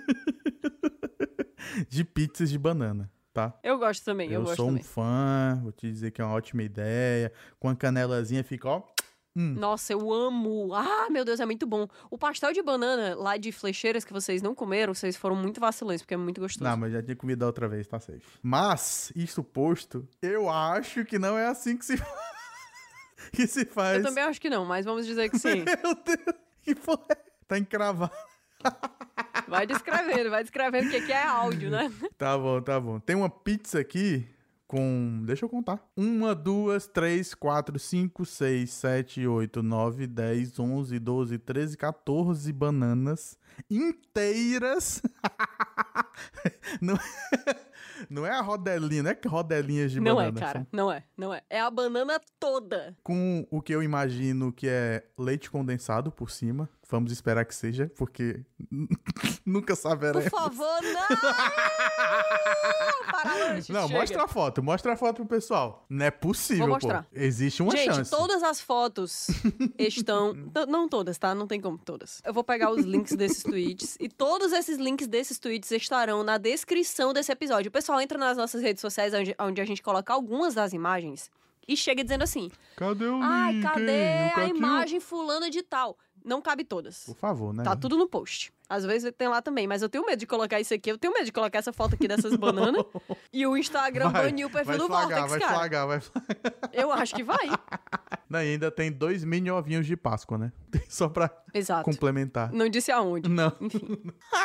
B: de pizzas de banana. Tá?
A: Eu gosto também, eu gosto também.
B: Eu sou um fã, vou te dizer que é uma ótima ideia. Com a canelazinha fica, ó...
A: Nossa, eu amo! Ah, meu Deus, é muito bom. O pastel de banana lá de Flecheiras que vocês não comeram, vocês foram muito vacilões, porque é muito gostoso.
B: Não, mas já tinha comido da outra vez, tá safe. Mas, isso posto, eu acho que não é assim que se faz.
A: Eu também acho que não, mas vamos dizer que sim.
B: Meu Deus, que porra é? Tá encravado.
A: Vai descrevendo, porque aqui é áudio, né?
B: Tá bom. Tem uma pizza aqui com... Deixa eu contar. 1, 2, 3, 4, 5, 6, 7, 8, 9, 10, 11, 12, 13, 14 bananas inteiras. Não é a rodelinha, não é rodelinhas de banana.
A: Não é, cara. Não é. É a banana toda.
B: Com o que eu imagino que é leite condensado por cima. Vamos esperar que seja, porque nunca saberemos.
A: Por favor, não! Paralanches,
B: não,
A: chega.
B: Mostra a foto pro pessoal. Não é possível,
A: Vou mostrar.
B: Pô. Existe uma chance.
A: Gente, todas as fotos estão... não todas, tá? Não tem como todas. Eu vou pegar os links desses tweets e todos esses links desses tweets estarão na descrição desse episódio. O pessoal entra nas nossas redes sociais, onde a gente coloca algumas das imagens e chega dizendo assim...
B: Cadê o link?
A: Ai, cadê a imagem fulana de tal? Não cabe todas.
B: Por favor, né?
A: Tá tudo no post. Às vezes tem lá também, mas eu tenho medo de colocar isso aqui. Eu tenho medo de colocar essa foto aqui dessas bananas. E o Instagram baniu o perfil do Vortex, cara.
B: Vai flagar.
A: Eu acho que vai.
B: Não, e ainda tem 2 mini ovinhos de Páscoa, né? Só pra complementar.
A: Não disse aonde.
B: Não.
A: Enfim.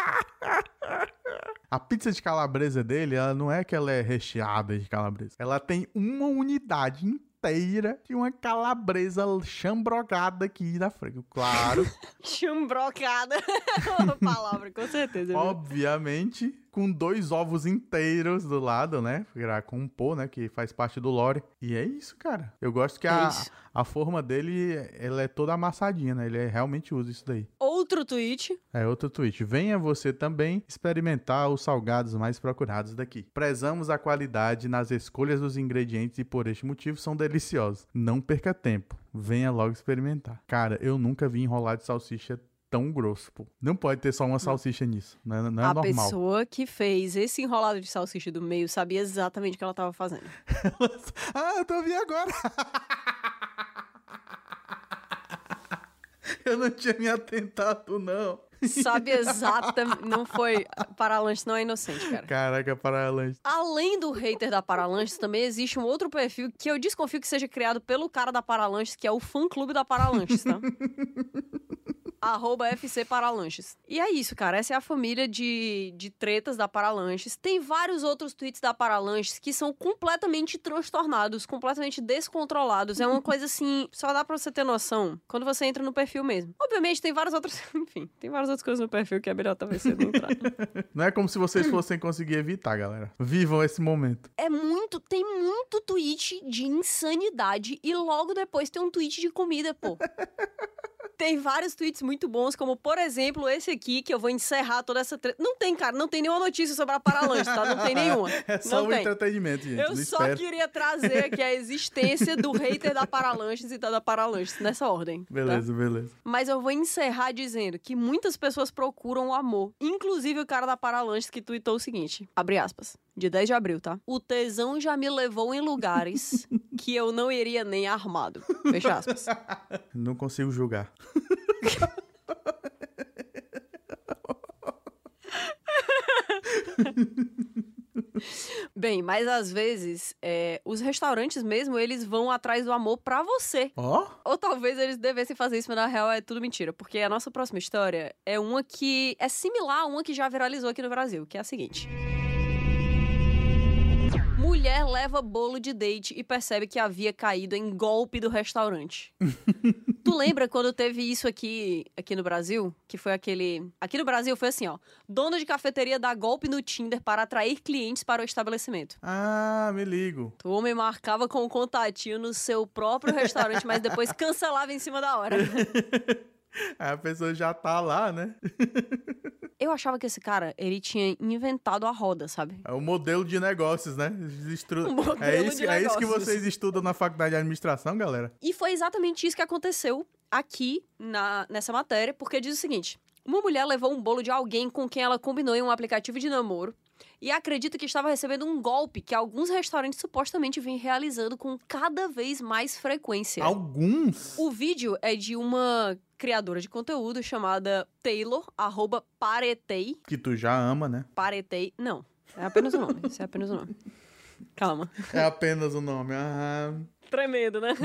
B: A pizza de calabresa dele, ela não é que ela é recheada de calabresa. Ela tem uma unidade inteira de uma calabresa chambrocada aqui na frente. Claro.
A: Chambrocada. É uma palavra, com certeza.
B: Obviamente, com 2 ovos inteiros do lado, né? Com um pô, né? Que faz parte do lore. E é isso, cara. Eu gosto que a forma dele, ela é toda amassadinha, né? Ele realmente usa isso daí.
A: Outro tweet.
B: Outro tweet. Venha você também experimentar os salgados mais procurados daqui. Prezamos a qualidade nas escolhas dos ingredientes e por este motivo são deliciosos. Não perca tempo. Venha logo experimentar. Cara, eu nunca vi enrolado de salsicha tão grosso, pô. Não pode ter só uma salsicha nisso. Não é normal. A
A: pessoa que fez esse enrolado de salsicha do meio sabia exatamente o que ela tava fazendo.
B: Eu tô vendo agora. Eu não tinha me atentado, não.
A: Sabe exatamente. Não foi. Paralanches não é inocente, cara.
B: Caraca, Paralanches.
A: Além do hater da Paralanches, também existe um outro perfil que eu desconfio que seja criado pelo cara da Paralanches, que é o fã-clube da Paralanches, tá? @FC Paralanches. E é isso, cara. Essa é a família de tretas da Paralanches. Tem vários outros tweets da Paralanches que são completamente transtornados, completamente descontrolados. É uma coisa assim, só dá pra você ter noção quando você entra no perfil mesmo. Obviamente, tem várias outras... Enfim, tem várias outras coisas no perfil que é melhor talvez você não entrar.
B: Não é como se vocês fossem conseguir evitar, galera. Vivam esse momento.
A: Tem muito tweet de insanidade e logo depois tem um tweet de comida, pô. Tem vários tweets muito bons, como, por exemplo, esse aqui, que eu vou encerrar toda essa treta. Não tem, cara, não tem nenhuma notícia sobre a Paralanches, tá? Não tem nenhuma.
B: É só um entretenimento, gente.
A: Eu só queria trazer aqui a existência do hater da Paralanches e da Paralanches, nessa ordem.
B: Beleza,
A: tá?
B: Beleza.
A: Mas eu vou encerrar dizendo que muitas pessoas procuram o amor. Inclusive o cara da Paralanches que tweetou o seguinte, abre aspas, de 10 de abril, tá? O tesão já me levou em lugares que eu não iria nem armado. Fecha aspas.
B: Não consigo julgar.
A: Bem, mas às vezes, os restaurantes mesmo, eles vão atrás do amor pra você. Ou talvez eles devessem fazer isso, mas na real é tudo mentira. Porque a nossa próxima história é uma que é similar a uma que já viralizou aqui no Brasil, que é a seguinte. Mulher leva bolo de date e percebe que havia caído em golpe do restaurante. Tu lembra quando teve isso aqui no Brasil? Que foi aquele... Aqui no Brasil foi assim, ó. Dono de cafeteria dá golpe no Tinder para atrair clientes para o estabelecimento.
B: Ah, me ligo.
A: Tu me marcava com um contatinho no seu próprio restaurante, mas depois cancelava em cima da hora.
B: A pessoa já tá lá, né?
A: Eu achava que esse cara, ele tinha inventado a roda, sabe?
B: É o modelo de negócios, né?
A: É
B: isso que vocês estudam na faculdade de administração, galera?
A: E foi exatamente isso que aconteceu aqui nessa matéria, porque diz o seguinte. Uma mulher levou um bolo de alguém com quem ela combinou em um aplicativo de namoro e acredita que estava recebendo um golpe que alguns restaurantes supostamente vêm realizando com cada vez mais frequência.
B: Alguns?
A: O vídeo é de uma criadora de conteúdo chamada Taylor, @paretei.
B: Que tu já ama, né?
A: Paretei. Não, é apenas o nome. Isso é apenas o nome. Calma.
B: É apenas o nome.
A: Tremendo, né?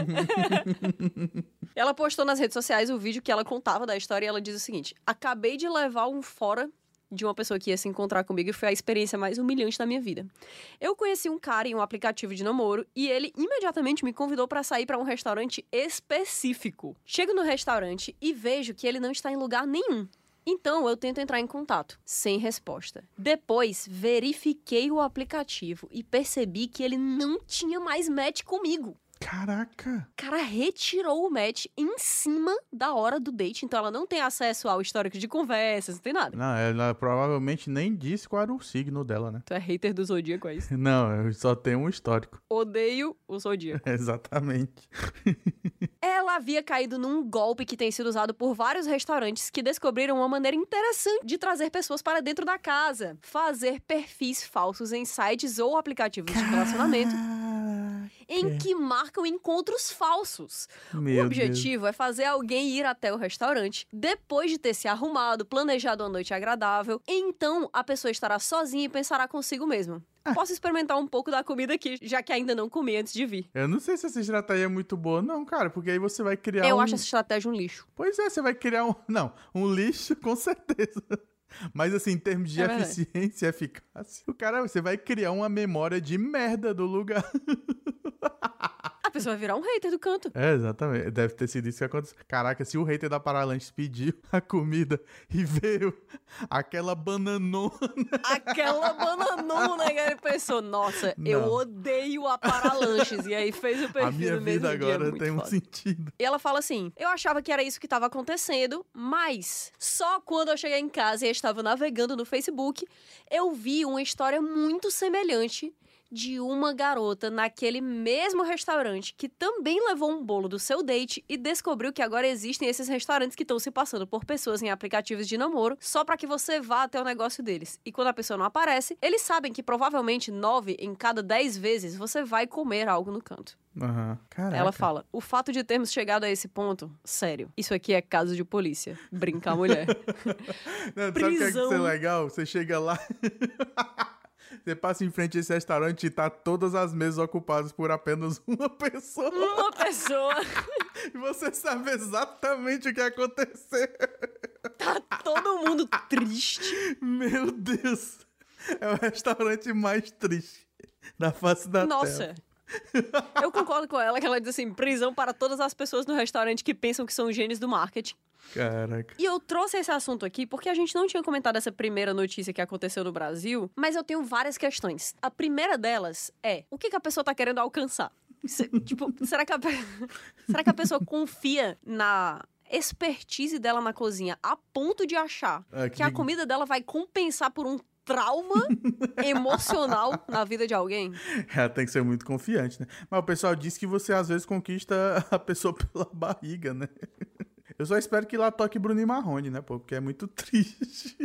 A: Ela postou nas redes sociais o vídeo que ela contava da história e ela diz o seguinte: acabei de levar um fora de uma pessoa que ia se encontrar comigo e foi a experiência mais humilhante da minha vida. Eu conheci um cara em um aplicativo de namoro e ele imediatamente me convidou para sair para um restaurante específico. Chego no restaurante e vejo que ele não está em lugar nenhum. Então, eu tento entrar em contato, sem resposta. Depois, verifiquei o aplicativo e percebi que ele não tinha mais match comigo.
B: Caraca!
A: O cara retirou o match em cima da hora do date, então ela não tem acesso ao histórico de conversas, não tem nada.
B: Não, ela provavelmente nem disse qual era o signo dela, né?
A: Tu é hater do Zodíaco, é isso?
B: Não, eu só tenho um histórico.
A: Odeio o Zodíaco.
B: Exatamente.
A: Ela havia caído num golpe que tem sido usado por vários restaurantes que descobriram uma maneira interessante de trazer pessoas para dentro da casa. Fazer perfis falsos em sites ou aplicativos de relacionamento em que marcam encontros falsos. O objetivo é fazer alguém ir até o restaurante depois de ter se arrumado, planejado uma noite agradável. Então, a pessoa estará sozinha e pensará consigo mesmo. Posso experimentar um pouco da comida aqui, já que ainda não comi antes de vir.
B: Eu não sei se essa estratégia é muito boa, não, cara, porque aí você vai criar
A: Eu acho essa estratégia um lixo.
B: Pois é, você vai criar um lixo, com certeza. Mas assim, em termos de eficiência e eficácia, você vai criar uma memória de merda do lugar.
A: A pessoa vai virar um hater do canto.
B: É, exatamente. Deve ter sido isso que aconteceu. Caraca, se o hater da Paralanches pediu a comida e veio aquela bananona...
A: Aquela bananona, que ele pensou, nossa, não. Eu odeio a Paralanches. E aí fez o perfil no mesmo dia.
B: A minha vida agora tem um sentido.
A: E ela fala assim, eu achava que era isso que estava acontecendo, mas só quando eu cheguei em casa e estava navegando no Facebook, eu vi uma história muito semelhante de uma garota naquele mesmo restaurante que também levou um bolo do seu date e descobriu que agora existem esses restaurantes que estão se passando por pessoas em aplicativos de namoro só pra que você vá até o negócio deles. E quando a pessoa não aparece, eles sabem que provavelmente 9 em cada 10 vezes você vai comer algo no canto.
B: Caraca.
A: Ela fala, o fato de termos chegado a esse ponto, sério, isso aqui é caso de polícia. Brincar, mulher.
B: Não, sabe o que é legal? Você chega lá... Você passa em frente a esse restaurante e tá todas as mesas ocupadas por apenas uma pessoa.
A: Uma pessoa.
B: E você sabe exatamente o que aconteceu.
A: Tá todo mundo triste.
B: Meu Deus. É o restaurante mais triste da face da terra.
A: Nossa. Eu concordo com ela, que ela diz assim, prisão para todas as pessoas no restaurante que pensam que são gênios do marketing.
B: Caraca.
A: E eu trouxe esse assunto aqui porque a gente não tinha comentado essa primeira notícia que aconteceu no Brasil, mas eu tenho várias questões. A primeira delas é, o que a pessoa tá querendo alcançar? Será que a pessoa confia na expertise dela na cozinha a ponto de achar que a comida dela vai compensar por um trauma emocional na vida de alguém?
B: Ela tem que ser muito confiante, né? Mas o pessoal diz que você às vezes conquista a pessoa pela barriga, né? Eu só espero que lá toque Bruno Marrone, né, pô? Porque é muito triste.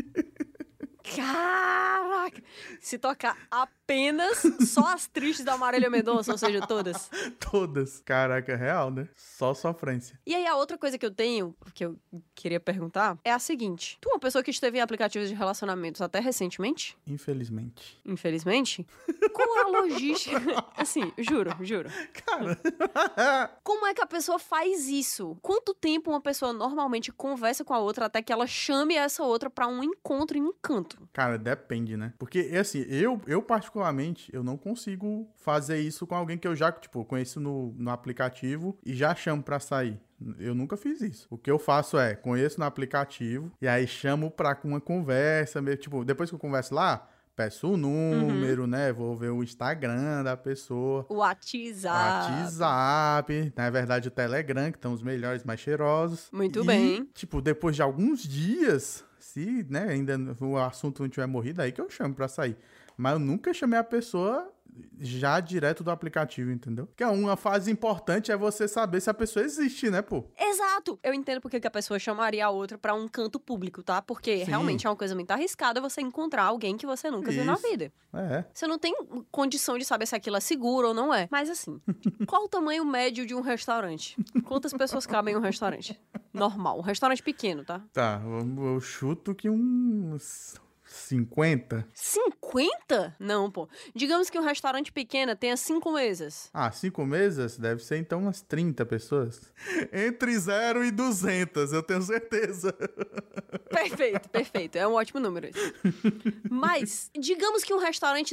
A: Caraca! Se tocar apenas só as tristes da Marília Mendonça, ou seja, todas.
B: Todas. Caraca, é real, né? Só sofrência.
A: E aí a outra coisa que eu tenho, que eu queria perguntar, é a seguinte. Tu é uma pessoa que esteve em aplicativos de relacionamentos até recentemente?
B: Infelizmente.
A: Infelizmente? Qual é a logística? Assim, juro.
B: Cara...
A: Como é que a pessoa faz isso? Quanto tempo uma pessoa normalmente conversa com a outra até que ela chame essa outra pra um encontro em um canto?
B: Cara, depende, né? Porque, assim, eu particularmente, eu não consigo fazer isso com alguém que eu já, tipo, conheço no aplicativo e já chamo pra sair. Eu nunca fiz isso. O que eu faço é, conheço no aplicativo e aí chamo pra uma conversa, meio, tipo, depois que eu converso lá, peço o número, né? Vou ver o Instagram da pessoa.
A: O WhatsApp.
B: Na verdade, o Telegram, que estão os melhores, mais cheirosos.
A: Muito bem.
B: Tipo, depois de alguns dias, se, né, ainda o assunto não tiver morrido, aí que eu chamo pra sair. Mas eu nunca chamei a pessoa já direto do aplicativo, entendeu? Porque uma fase importante é você saber se a pessoa existe, né, pô?
A: Exato! Eu entendo porque que a pessoa chamaria a outra pra um canto público, tá? Porque realmente é uma coisa muito arriscada você encontrar alguém que você nunca viu na vida.
B: É.
A: Você não tem condição de saber se aquilo é seguro ou não é. Mas assim, qual o tamanho médio de um restaurante? Quantas pessoas cabem em um restaurante? Normal. Um restaurante pequeno, tá?
B: Tá, eu chuto que uns 50?
A: 50? Não, pô. Digamos que um restaurante pequeno tenha 5 mesas.
B: 5 mesas? Deve ser então umas 30 pessoas. Entre 0 e 200, eu tenho certeza.
A: Perfeito. É um ótimo número esse. Mas, digamos que um restaurante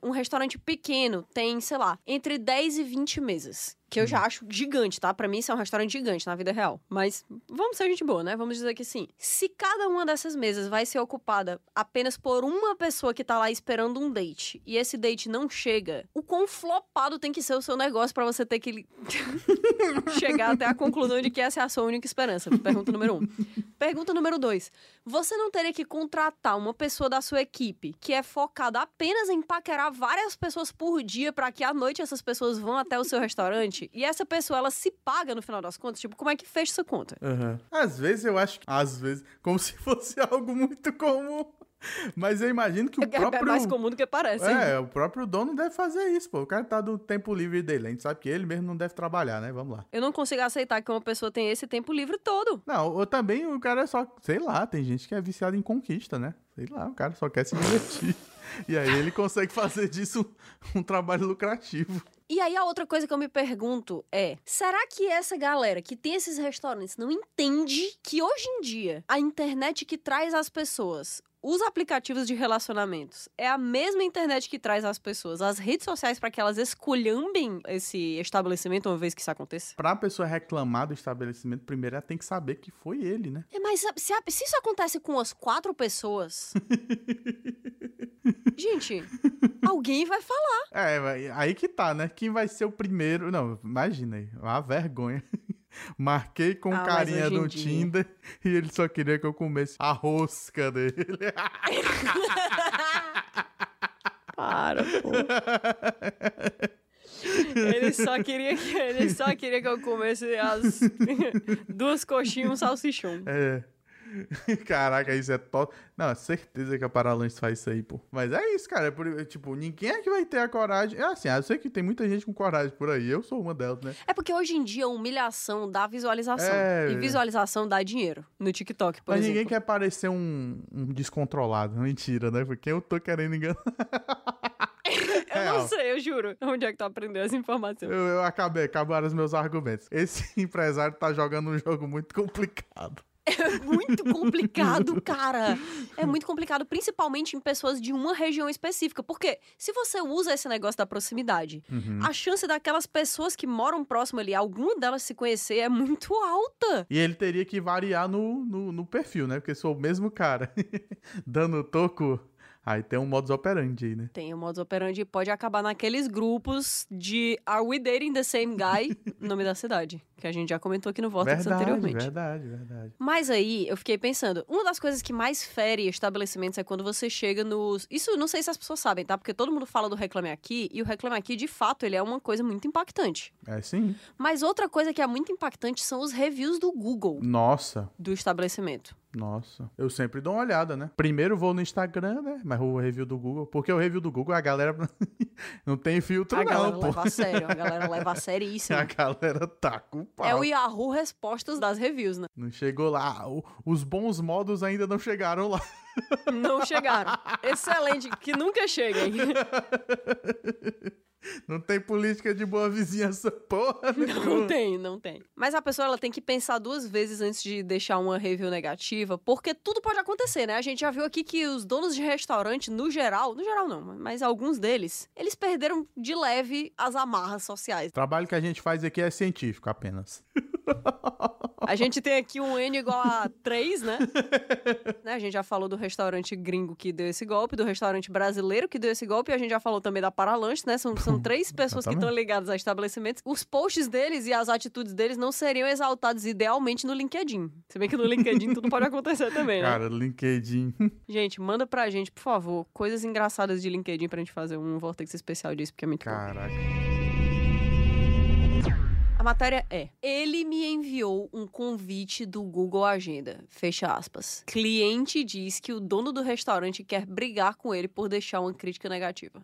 A: pequeno tem, sei lá, entre 10 e 20 mesas. Que eu já acho gigante, tá? Pra mim isso é um restaurante gigante na vida real. Mas vamos ser gente boa, né? Vamos dizer que sim. Se cada uma dessas mesas vai ser ocupada apenas por uma pessoa que tá lá esperando um date, e esse date não chega, o quão flopado tem que ser o seu negócio pra você ter que chegar até a conclusão de que essa é a sua única esperança? Pergunta número 1. Pergunta número 2. Você não teria que contratar uma pessoa da sua equipe que é focada apenas em paquerar várias pessoas por dia pra que à noite essas pessoas vão até o seu restaurante? E essa pessoa, ela se paga no final das contas? Tipo, como é que fecha essa conta?
B: Às vezes eu acho que... Às vezes, como se fosse algo muito comum. Mas eu imagino que o próprio...
A: É mais comum do que parece.
B: O próprio dono deve fazer isso, pô. O cara tá do tempo livre dele. A gente sabe que ele mesmo não deve trabalhar, né? Vamos lá.
A: Eu não consigo aceitar que uma pessoa tenha esse tempo livre todo.
B: Não, ou também o cara só... Sei lá, tem gente que é viciado em conquista, né? Sei lá, o cara só quer se divertir. E aí ele consegue fazer disso um trabalho lucrativo.
A: E aí a outra coisa que eu me pergunto é, será que essa galera que tem esses restaurantes não entende que hoje em dia a internet que traz as pessoas, os aplicativos de relacionamentos, é a mesma internet que traz as pessoas, as redes sociais para que elas esculhambem esse estabelecimento uma vez que isso aconteça?
B: Pra pessoa reclamar do estabelecimento, primeiro ela tem que saber que foi ele, né?
A: Mas se isso acontece com as 4 pessoas... Gente, alguém vai falar.
B: Aí que tá, né? Quem vai ser o primeiro... Não, imagina aí, uma vergonha. Marquei com carinha no Tinder e ele só queria que eu comesse a rosca dele.
A: Para, pô. Ele só queria que eu comesse as 2 coxinhas e um salsichão.
B: Caraca, isso é top. Não, é certeza que a Paralanche faz isso aí, pô. Mas é isso, cara. Tipo, ninguém é que vai ter a coragem. É assim, eu sei que tem muita gente com coragem por aí. Eu sou uma delas, né?
A: É porque hoje em dia a humilhação dá visualização. E visualização dá dinheiro. No TikTok, por exemplo.
B: Mas ninguém quer parecer um descontrolado. Mentira, né? Porque eu tô querendo enganar.
A: Eu não sei, eu juro. Onde é que tu aprendeu essa informação?
B: Acabaram os meus argumentos. Esse empresário tá jogando um jogo muito complicado.
A: É muito complicado, cara. É muito complicado, principalmente em pessoas de uma região específica. Porque se você usa esse negócio da proximidade, a chance daquelas pessoas que moram próximo ali, alguma delas se conhecer, é muito alta.
B: E ele teria que variar no perfil, né? Porque sou o mesmo cara. Dando toco... Aí tem um modus operandi aí, né?
A: Tem um modus operandi e pode acabar naqueles grupos de Are we dating the same guy? Nome da cidade, que a gente já comentou aqui no Vortex anteriormente.
B: Verdade.
A: Mas aí, eu fiquei pensando, uma das coisas que mais fere estabelecimentos é quando você chega nos... Isso não sei se as pessoas sabem, tá? Porque todo mundo fala do Reclame Aqui, e o Reclame Aqui, de fato, ele é uma coisa muito impactante.
B: É, sim.
A: Mas outra coisa que é muito impactante são os reviews do Google.
B: Nossa.
A: Do estabelecimento.
B: Nossa, eu sempre dou uma olhada, né? Primeiro vou no Instagram, né? Mas o review do Google... Porque o review do Google, a galera não tem filtro,
A: não,
B: pô.
A: A galera leva a seríssimo.
B: A galera tá com o pau.
A: É o Yahoo Respostas das reviews, né?
B: Não chegou lá. Os bons modos ainda não chegaram lá.
A: Não chegaram. Excelente, que nunca cheguem.
B: Não tem política de boa vizinhança, porra.
A: Não tem. Mas a pessoa ela tem que pensar 2 vezes antes de deixar uma review negativa, porque tudo pode acontecer, né? A gente já viu aqui que os donos de restaurante, no geral não, mas alguns deles, eles perderam de leve as amarras sociais.
B: O trabalho que a gente faz aqui é científico apenas.
A: A gente tem aqui um N igual a 3, né? A gente já falou do restaurante gringo que deu esse golpe, do restaurante brasileiro que deu esse golpe, e a gente já falou também da Paralanche, né? São 3 pessoas que estão ligadas a estabelecimentos. Os posts deles e as atitudes deles não seriam exaltados idealmente no LinkedIn. Se bem que no LinkedIn tudo pode acontecer também, né?
B: Cara, LinkedIn.
A: Gente, manda pra gente, por favor, coisas engraçadas de LinkedIn pra gente fazer um Vortex especial disso, porque é muito bom.
B: Caraca.
A: A matéria é: ele me enviou um convite do Google Agenda. Fecha aspas. Cliente diz que o dono do restaurante quer brigar com ele por deixar uma crítica negativa.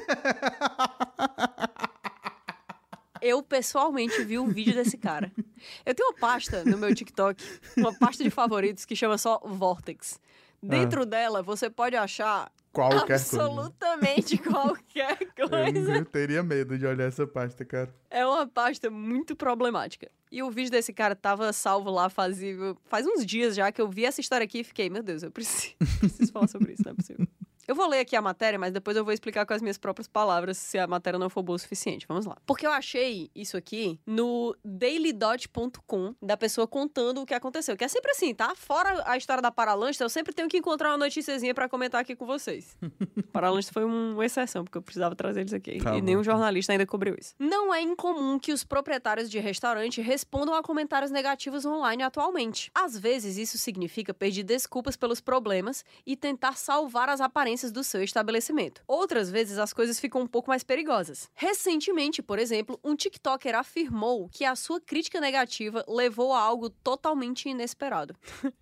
A: Eu, pessoalmente, vi o vídeo desse cara. Eu tenho uma pasta no meu TikTok, uma pasta de favoritos que chama só Vortex. Dentro dela, você pode achar absolutamente qualquer coisa.
B: Eu teria medo de olhar essa pasta, cara.
A: É uma pasta muito problemática. E o vídeo desse cara tava salvo lá faz uns dias já que eu vi essa história aqui e fiquei, meu Deus, eu preciso falar sobre isso, não é possível. Eu vou ler aqui a matéria, mas depois eu vou explicar com as minhas próprias palavras se a matéria não for boa o suficiente. Vamos lá. Porque eu achei isso aqui no dailydot.com, da pessoa contando o que aconteceu. Que é sempre assim, tá? Fora a história da Paralanche, eu sempre tenho que encontrar uma noticiazinha pra comentar aqui com vocês. Paralanche foi uma exceção, porque eu precisava trazer eles aqui.
B: Tá
A: e
B: bom.
A: nenhum jornalista ainda cobriu isso. Não é incomum que os proprietários de restaurante respondam a comentários negativos online atualmente. Às vezes, isso significa pedir desculpas pelos problemas e tentar salvar as aparências do seu estabelecimento. Outras vezes, as coisas ficam um pouco mais perigosas. Recentemente, por exemplo, um TikToker afirmou que a sua crítica negativa levou a algo totalmente inesperado.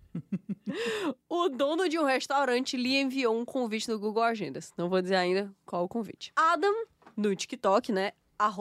A: O dono de um restaurante lhe enviou um convite no Google Agendas. Não vou dizer ainda qual o convite. Adam, no TikTok, né?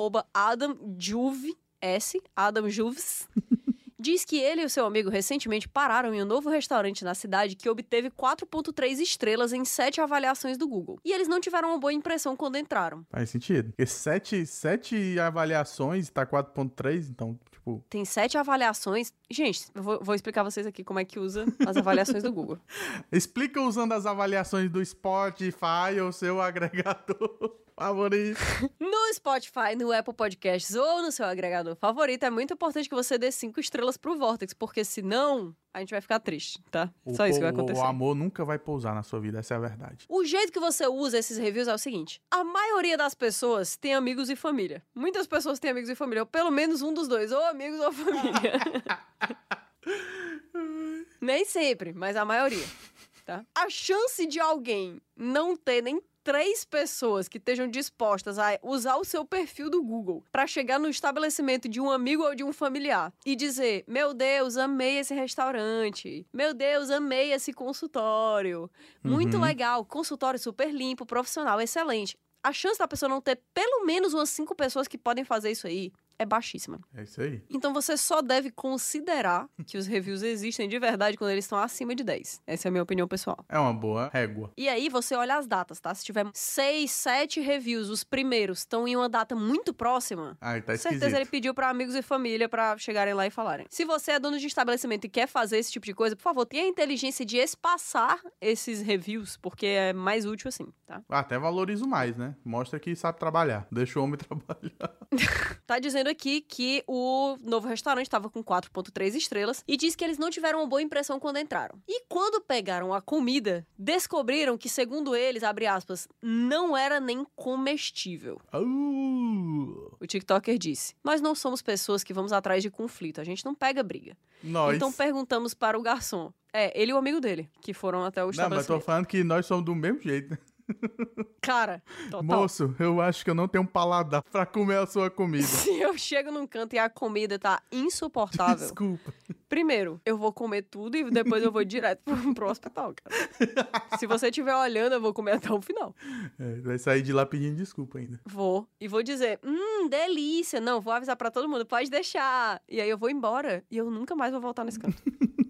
A: @AdamJuves, diz que ele e o seu amigo recentemente pararam em um novo restaurante na cidade que obteve 4.3 estrelas em 7 avaliações do Google. E eles não tiveram uma boa impressão quando entraram.
B: Faz sentido. Porque 7 avaliações, tá 4.3, então, tipo...
A: Tem 7 avaliações. Gente, eu vou explicar a vocês aqui como é que usa as avaliações do Google.
B: Explica usando as avaliações do Spotify ou seu agregador favorito.
A: No Spotify, no Apple Podcasts ou no seu agregador favorito, é muito importante que você dê 5 estrelas pro Vortex, porque senão a gente vai ficar triste, tá? Só isso que vai acontecer.
B: O amor nunca vai pousar na sua vida, essa é a verdade.
A: O jeito que você usa esses reviews é o seguinte: a maioria das pessoas tem amigos e família. Muitas pessoas têm amigos e família, ou pelo menos um dos dois, ou amigos ou família. Nem sempre, mas a maioria, tá? A chance de alguém não ter nem 3 pessoas que estejam dispostas a usar o seu perfil do Google para chegar no estabelecimento de um amigo ou de um familiar e dizer: meu Deus, amei esse restaurante, meu Deus, amei esse consultório, muito legal, consultório super limpo, profissional, excelente. A chance da pessoa não ter pelo menos umas 5 pessoas que podem fazer isso aí é baixíssima.
B: É isso aí.
A: Então você só deve considerar que os reviews existem de verdade quando eles estão acima de 10. Essa é a minha opinião pessoal.
B: É uma boa régua.
A: E aí você olha as datas, tá? Se tiver 6, 7 reviews, os primeiros estão em uma data muito próxima,
B: Ai, tá
A: certeza
B: esquisito.
A: ele pediu pra amigos e família pra chegarem lá e falarem. Se você é dono de estabelecimento e quer fazer esse tipo de coisa, por favor, tenha a inteligência de espaçar esses reviews, porque é mais útil assim, tá?
B: Até valorizo mais, né? Mostra que sabe trabalhar. Deixa o homem trabalhar.
A: Tá dizendo aqui que o novo restaurante estava com 4.3 estrelas e diz que eles não tiveram uma boa impressão quando entraram. E quando pegaram a comida, descobriram que, segundo eles, abre aspas, não era nem comestível. O TikToker disse: nós não somos pessoas que vamos atrás de conflito, a gente não pega briga.
B: Nós.
A: Então perguntamos para o garçom. Ele e o amigo dele, que foram até o estabelecimento.
B: Não, mas tô falando que nós somos do mesmo jeito, né?
A: Cara, total.
B: Moço, eu acho que eu não tenho um paladar pra comer a sua comida.
A: Se eu chego num canto e a comida tá insuportável...
B: Desculpa.
A: Primeiro, eu vou comer tudo e depois eu vou direto pro hospital, cara. Se você estiver olhando, eu vou comer até o final.
B: Vai sair de lá pedindo desculpa ainda.
A: Vou. E vou dizer, delícia. Não, vou avisar pra todo mundo, pode deixar. E aí eu vou embora e eu nunca mais vou voltar nesse canto.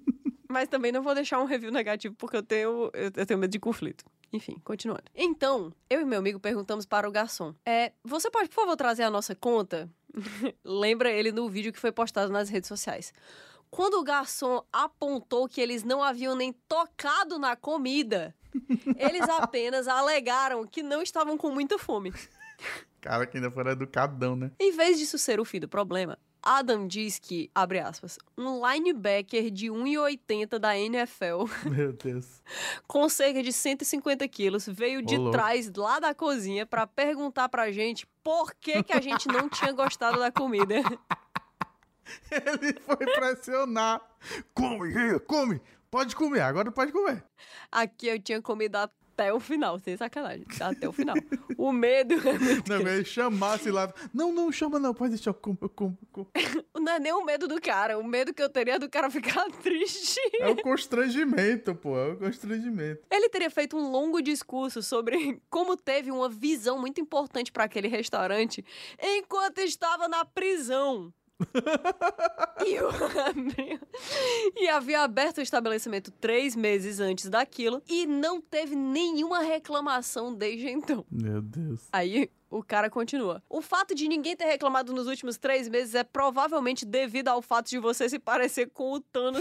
A: Mas também não vou deixar um review negativo porque eu tenho medo de conflito. Enfim, continuando. Então, eu e meu amigo perguntamos para o garçom. Você pode, por favor, trazer a nossa conta? Lembra ele no vídeo que foi postado nas redes sociais. Quando o garçom apontou que eles não haviam nem tocado na comida, eles apenas alegaram que não estavam com muita fome.
B: Cara, que ainda foram educadão, né?
A: Em vez disso ser o fim do problema, Adam diz que, abre aspas, um linebacker de 1,80 da NFL,
B: meu Deus,
A: com cerca de 150 quilos, veio de trás lá da cozinha pra perguntar pra gente por que a gente não tinha gostado da comida.
B: Ele foi pressionar. Come, come. Pode comer, agora pode comer.
A: Aqui eu tinha comido até o final, sem sacanagem. Até o final. O medo é muito
B: não, ele chamasse lá. Não, chama não, pode deixar, eu como.
A: Não é nem o medo do cara, o medo que eu teria é do cara ficar triste.
B: É o constrangimento, pô, é o constrangimento.
A: Ele teria feito um longo discurso sobre como teve uma visão muito importante para aquele restaurante enquanto estava na prisão. E havia aberto o estabelecimento 3 meses antes daquilo e não teve nenhuma reclamação desde então.
B: Meu Deus.
A: Aí o cara continua. O fato de ninguém ter reclamado nos últimos 3 meses é provavelmente devido ao fato de você se parecer com o Thanos.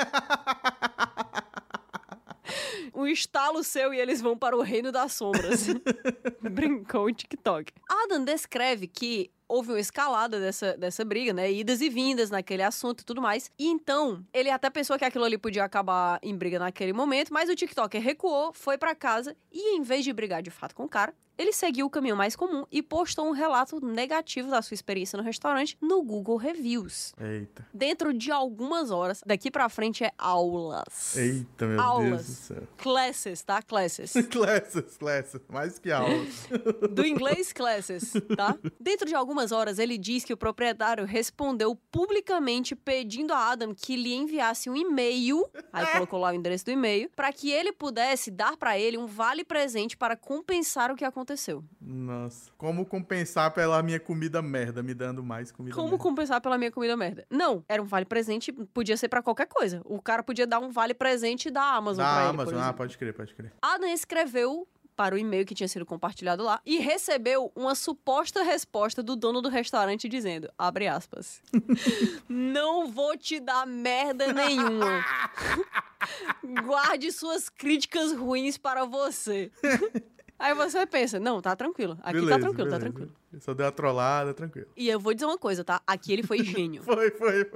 A: Um estalo seu e eles vão para o reino das sombras. Brincou o TikTok. Adam descreve que houve uma escalada dessa briga, né? Idas e vindas naquele assunto e tudo mais. E então, ele até pensou que aquilo ali podia acabar em briga naquele momento, mas o TikToker recuou, foi pra casa e, em vez de brigar de fato com o cara, ele seguiu o caminho mais comum e postou um relato negativo da sua experiência no restaurante no Google Reviews.
B: Eita.
A: Dentro de algumas horas, daqui pra frente é aulas.
B: Eita, meu
A: aulas.
B: Deus do céu.
A: Classes, tá? Classes.
B: Classes. Mais que aulas.
A: Do inglês, classes, tá? Dentro de algumas horas, ele diz que o proprietário respondeu publicamente pedindo a Adam que lhe enviasse um e-mail, aí colocou lá o endereço do e-mail, pra que ele pudesse dar pra ele um vale-presente para compensar o que aconteceu.
B: Nossa. Como compensar pela minha comida merda, me dando mais comida merda?
A: Como compensar pela minha comida merda? Não, era um vale-presente, podia ser pra qualquer coisa. O cara podia dar um vale-presente da Amazon pra ele,
B: Amazon,
A: por exemplo.
B: pode crer.
A: Adam escreveu para o e-mail que tinha sido compartilhado lá e recebeu uma suposta resposta do dono do restaurante dizendo, abre aspas, não vou te dar merda nenhuma. Guarde suas críticas ruins para você. Aí você pensa, não, tá tranquilo. Aqui beleza, tá tranquilo.
B: Só deu uma trollada, tranquilo.
A: E eu vou dizer uma coisa, tá? Aqui ele foi gênio.
B: Foi.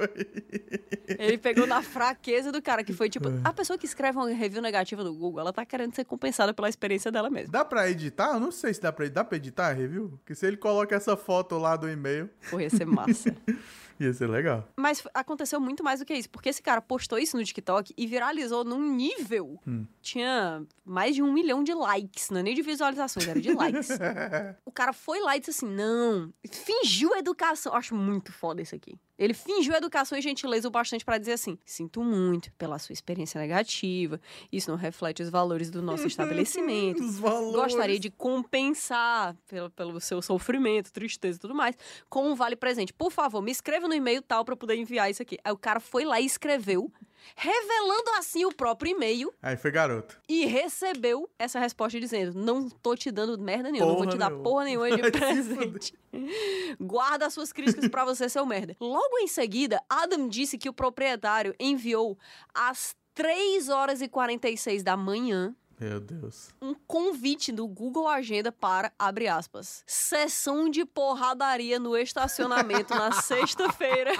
A: Ele pegou na fraqueza do cara, que foi tipo... A pessoa que escreve uma review negativa do Google, ela tá querendo ser compensada pela experiência dela mesma.
B: Dá pra editar? Eu não sei se dá pra editar a review. Porque se ele coloca essa foto lá do e-mail...
A: Pô, ia ser massa.
B: Ia ser legal.
A: Mas aconteceu muito mais do que isso, porque esse cara postou isso no TikTok e viralizou num nível. Tinha mais de 1 milhão de likes, não é nem de visualizações, era de likes. O cara foi lá e disse assim, não, fingiu educação. Eu acho muito foda isso aqui. Ele fingiu educação e gentileza o bastante pra dizer assim, sinto muito pela sua experiência negativa, isso não reflete os valores do nosso estabelecimento.
B: Os valores.
A: Gostaria de compensar pelo seu sofrimento, tristeza e tudo mais, com um vale-presente. Por favor, me escreva no e-mail tal pra eu poder enviar isso aqui. Aí o cara foi lá e escreveu, revelando assim o próprio e-mail.
B: Aí foi garoto.
A: E recebeu essa resposta dizendo, não tô te dando merda nenhuma, não vou te dar porra nenhuma de presente. Guarda as suas críticas pra você, seu merda. Logo em seguida, Adam disse que o proprietário enviou às 3h46 da manhã
B: meu Deus.
A: um convite do Google Agenda para, abre aspas, sessão de porradaria no estacionamento na sexta-feira,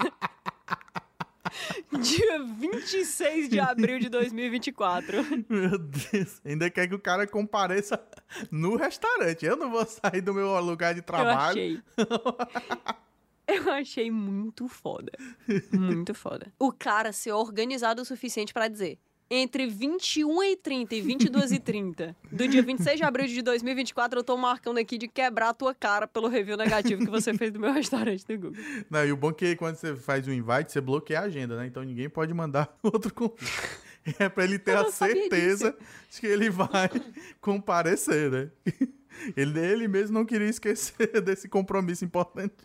A: dia 26 de abril de 2024.
B: Meu Deus. Ainda quer que o cara compareça no restaurante. Eu não vou sair do meu lugar de trabalho.
A: Eu achei muito foda. Muito foda. O cara ser organizado o suficiente pra dizer... Entre 21h30 e 22h30 do dia 26 de abril de 2024, eu tô marcando aqui de quebrar a tua cara pelo review negativo que você fez do meu restaurante no Google.
B: Não, e o bom é que quando você faz um invite, você bloqueia a agenda, né? Então ninguém pode mandar outro convite. É pra ele ter a certeza de que ele vai comparecer, né? Ele mesmo não queria esquecer desse compromisso importantíssimo.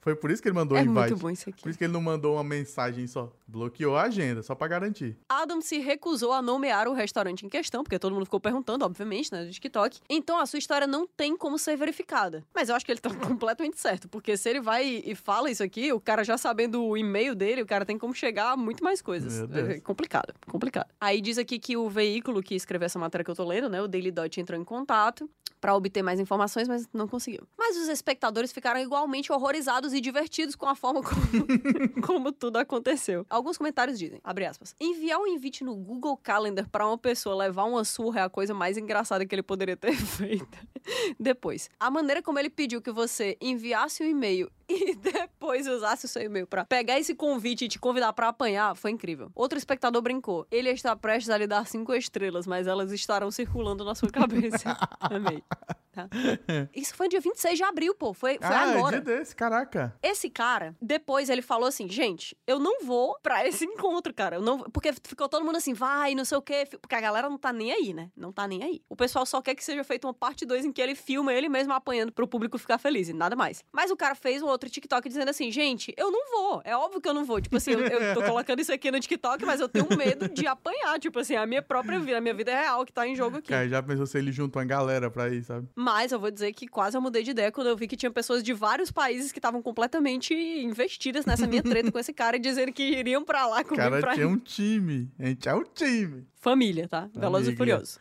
B: Foi por isso que ele mandou o invite.
A: É muito bom isso aqui.
B: Por isso que ele não mandou uma mensagem só. Bloqueou a agenda, só pra garantir.
A: Adam se recusou a nomear o restaurante em questão, porque todo mundo ficou perguntando, obviamente, né, do TikTok. Então, a sua história não tem como ser verificada. Mas eu acho que ele tá completamente certo, porque se ele vai e fala isso aqui, o cara já sabendo o e-mail dele, o cara tem como chegar a muito mais coisas. É complicado. Aí diz aqui que o veículo que escreveu essa matéria que eu tô lendo, né, o Daily Dot, entrou em contato pra obter mais informações, mas não conseguiu. Mas os espectadores ficaram igualmente horrorizados e divertidos com a forma como tudo aconteceu. Alguns comentários dizem, abre aspas, enviar um invite no Google Calendar pra uma pessoa levar uma surra é a coisa mais engraçada que ele poderia ter feito. Depois, a maneira como ele pediu que você enviasse um e-mail e depois usasse o seu e-mail pra pegar esse convite e te convidar pra apanhar, foi incrível. Outro espectador brincou. Ele está prestes a lhe dar 5 estrelas, mas elas estarão circulando na sua cabeça. Amei. Tá? Isso foi dia 26 de abril, pô. Foi agora.
B: É dia desse, caraca.
A: Esse cara, depois ele falou assim, gente, eu não vou pra esse encontro, cara. Eu não... Porque ficou todo mundo assim, vai, não sei o quê. Porque a galera não tá nem aí, né? Não tá nem aí. O pessoal só quer que seja feita uma parte 2 em que ele filma ele mesmo apanhando pro público ficar feliz e nada mais. Mas o cara fez um outro TikTok dizendo assim, gente, eu não vou. É óbvio que eu não vou. Tipo assim, eu tô colocando isso aqui no TikTok, mas eu tenho medo de apanhar. Tipo assim, a minha própria vida, a minha vida é real que tá em jogo aqui.
B: Cara, já pensou se ele junta uma galera pra ir, sabe?
A: Mas eu vou dizer que quase eu mudei de ideia quando eu vi que tinha pessoas de vários países que estavam completamente investidas nessa minha treta com esse cara e dizendo que iriam pra lá comigo.
B: Cara, tinha um time. A gente é um time.
A: Família, tá? Velozes e Furiosos.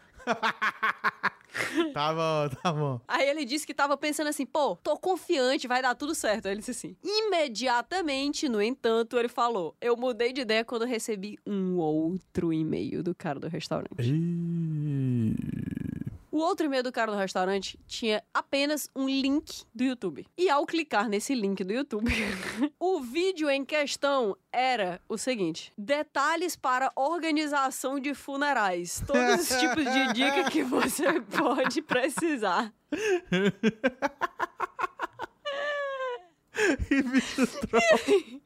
B: Tá bom.
A: Aí ele disse que tava pensando assim, pô, tô confiante, vai dar tudo certo. Aí ele disse assim, imediatamente, no entanto, ele falou, eu mudei de ideia quando eu recebi um outro e-mail do cara do restaurante. O outro e-mail do cara do restaurante tinha apenas um link do YouTube. E ao clicar nesse link do YouTube, o vídeo em questão era o seguinte: detalhes para organização de funerais. Todos os tipos de dica que você pode precisar.
B: E bicho troll.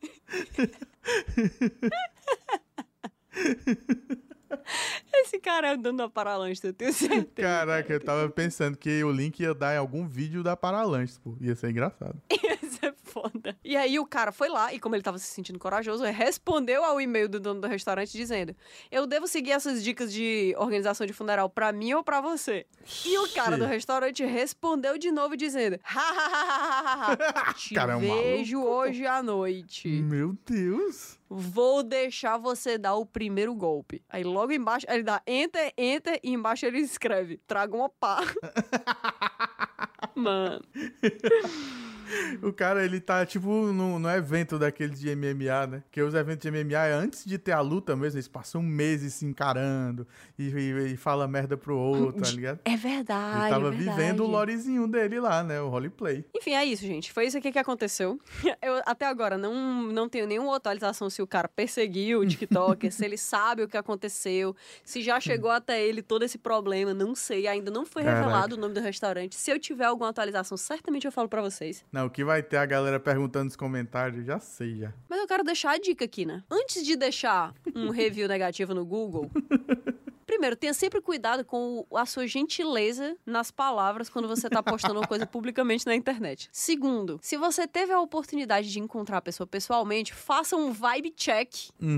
A: Esse cara é o dono da Paralanche, eu tenho certeza.
B: Caraca, eu tava pensando que o link ia dar em algum vídeo da Paralanche, pô. Ia ser engraçado.
A: Ia ser foda. E aí o cara foi lá, e como ele tava se sentindo corajoso, ele respondeu ao e-mail do dono do restaurante dizendo: eu devo seguir essas dicas de organização de funeral pra mim ou pra você? E o cara do restaurante respondeu de novo dizendo: te vejo hoje à noite.
B: Meu Deus.
A: Vou deixar você dar o primeiro golpe. Aí logo embaixo ele dá enter, e embaixo ele escreve: traga uma pá. Mano.
B: O cara, ele tá, tipo, no evento daqueles de MMA, né? Porque os eventos de MMA é antes de ter a luta mesmo, eles passam meses se encarando e fala merda pro outro, tá ligado?
A: É verdade,
B: ele tava vivendo o lorezinho dele lá, né? O roleplay.
A: Enfim, é isso, gente. Foi isso aqui que aconteceu. Eu até agora não tenho nenhuma atualização se o cara perseguiu o TikToker, se ele sabe o que aconteceu, se já chegou até ele todo esse problema, não sei. Ainda não foi revelado o nome do restaurante. Se eu tiver alguma atualização, certamente eu falo pra vocês.
B: Não, o que vai ter a galera perguntando nos comentários, já sei, já.
A: Mas eu quero deixar a dica aqui, né? Antes de deixar um review negativo no Google, primeiro, tenha sempre cuidado com a sua gentileza nas palavras quando você tá postando uma coisa publicamente na internet. Segundo, se você teve a oportunidade de encontrar a pessoa pessoalmente, faça um vibe check.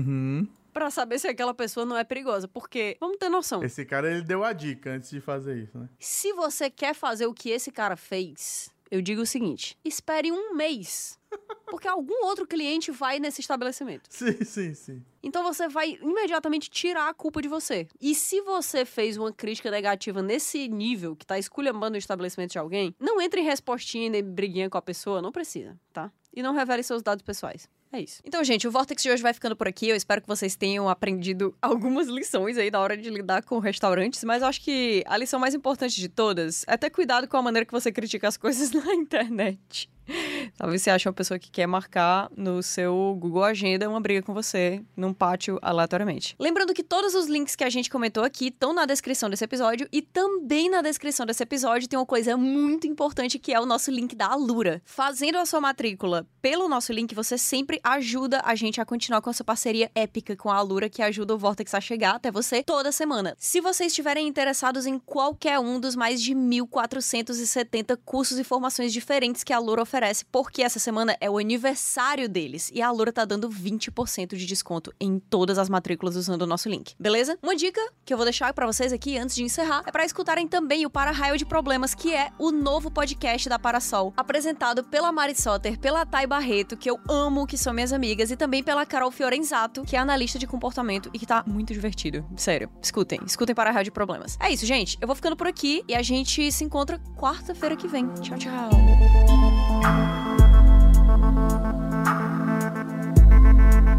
A: Pra saber se aquela pessoa não é perigosa. Porque, vamos ter noção.
B: Esse cara, ele deu a dica antes de fazer isso, né?
A: Se você quer fazer o que esse cara fez, eu digo o seguinte: espere um mês. Porque algum outro cliente vai nesse estabelecimento.
B: Sim.
A: Então você vai imediatamente tirar a culpa de você. E se você fez uma crítica negativa nesse nível, que tá esculhambando o estabelecimento de alguém, não entre em respostinha nem briguinha com a pessoa, não precisa, tá? E não revele seus dados pessoais. É isso. Então, gente, o Vortex de hoje vai ficando por aqui. Eu espero que vocês tenham aprendido algumas lições aí na hora de lidar com restaurantes, mas eu acho que a lição mais importante de todas é ter cuidado com a maneira que você critica as coisas na internet. Talvez você ache uma pessoa que quer marcar no seu Google Agenda uma briga com você num pátio aleatoriamente. Lembrando que todos os links que a gente comentou aqui estão na descrição desse episódio, e também na descrição desse episódio tem uma coisa muito importante, que é o nosso link da Alura. Fazendo a sua matrícula pelo nosso link, você sempre ajuda a gente a continuar com essa parceria épica com a Alura, que ajuda o Vortex a chegar até você toda semana. Se vocês estiverem interessados em qualquer um dos mais de 1.470 cursos e formações diferentes que a Alura oferece por porque essa semana é o aniversário deles e a Alura tá dando 20% de desconto em todas as matrículas usando o nosso link, beleza? Uma dica que eu vou deixar pra vocês aqui antes de encerrar é pra escutarem também o Para-Raio de Problemas, que é o novo podcast da Parasol, apresentado pela Mari Soter, pela Thay Barreto, que eu amo, que são minhas amigas, e também pela Carol Fiorenzato, que é analista de comportamento e que tá muito divertido. Sério, escutem Para-Raio de Problemas. É isso, gente. Eu vou ficando por aqui e a gente se encontra quarta-feira que vem. Tchau, tchau.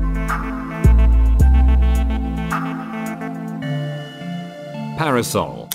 C: Parasol.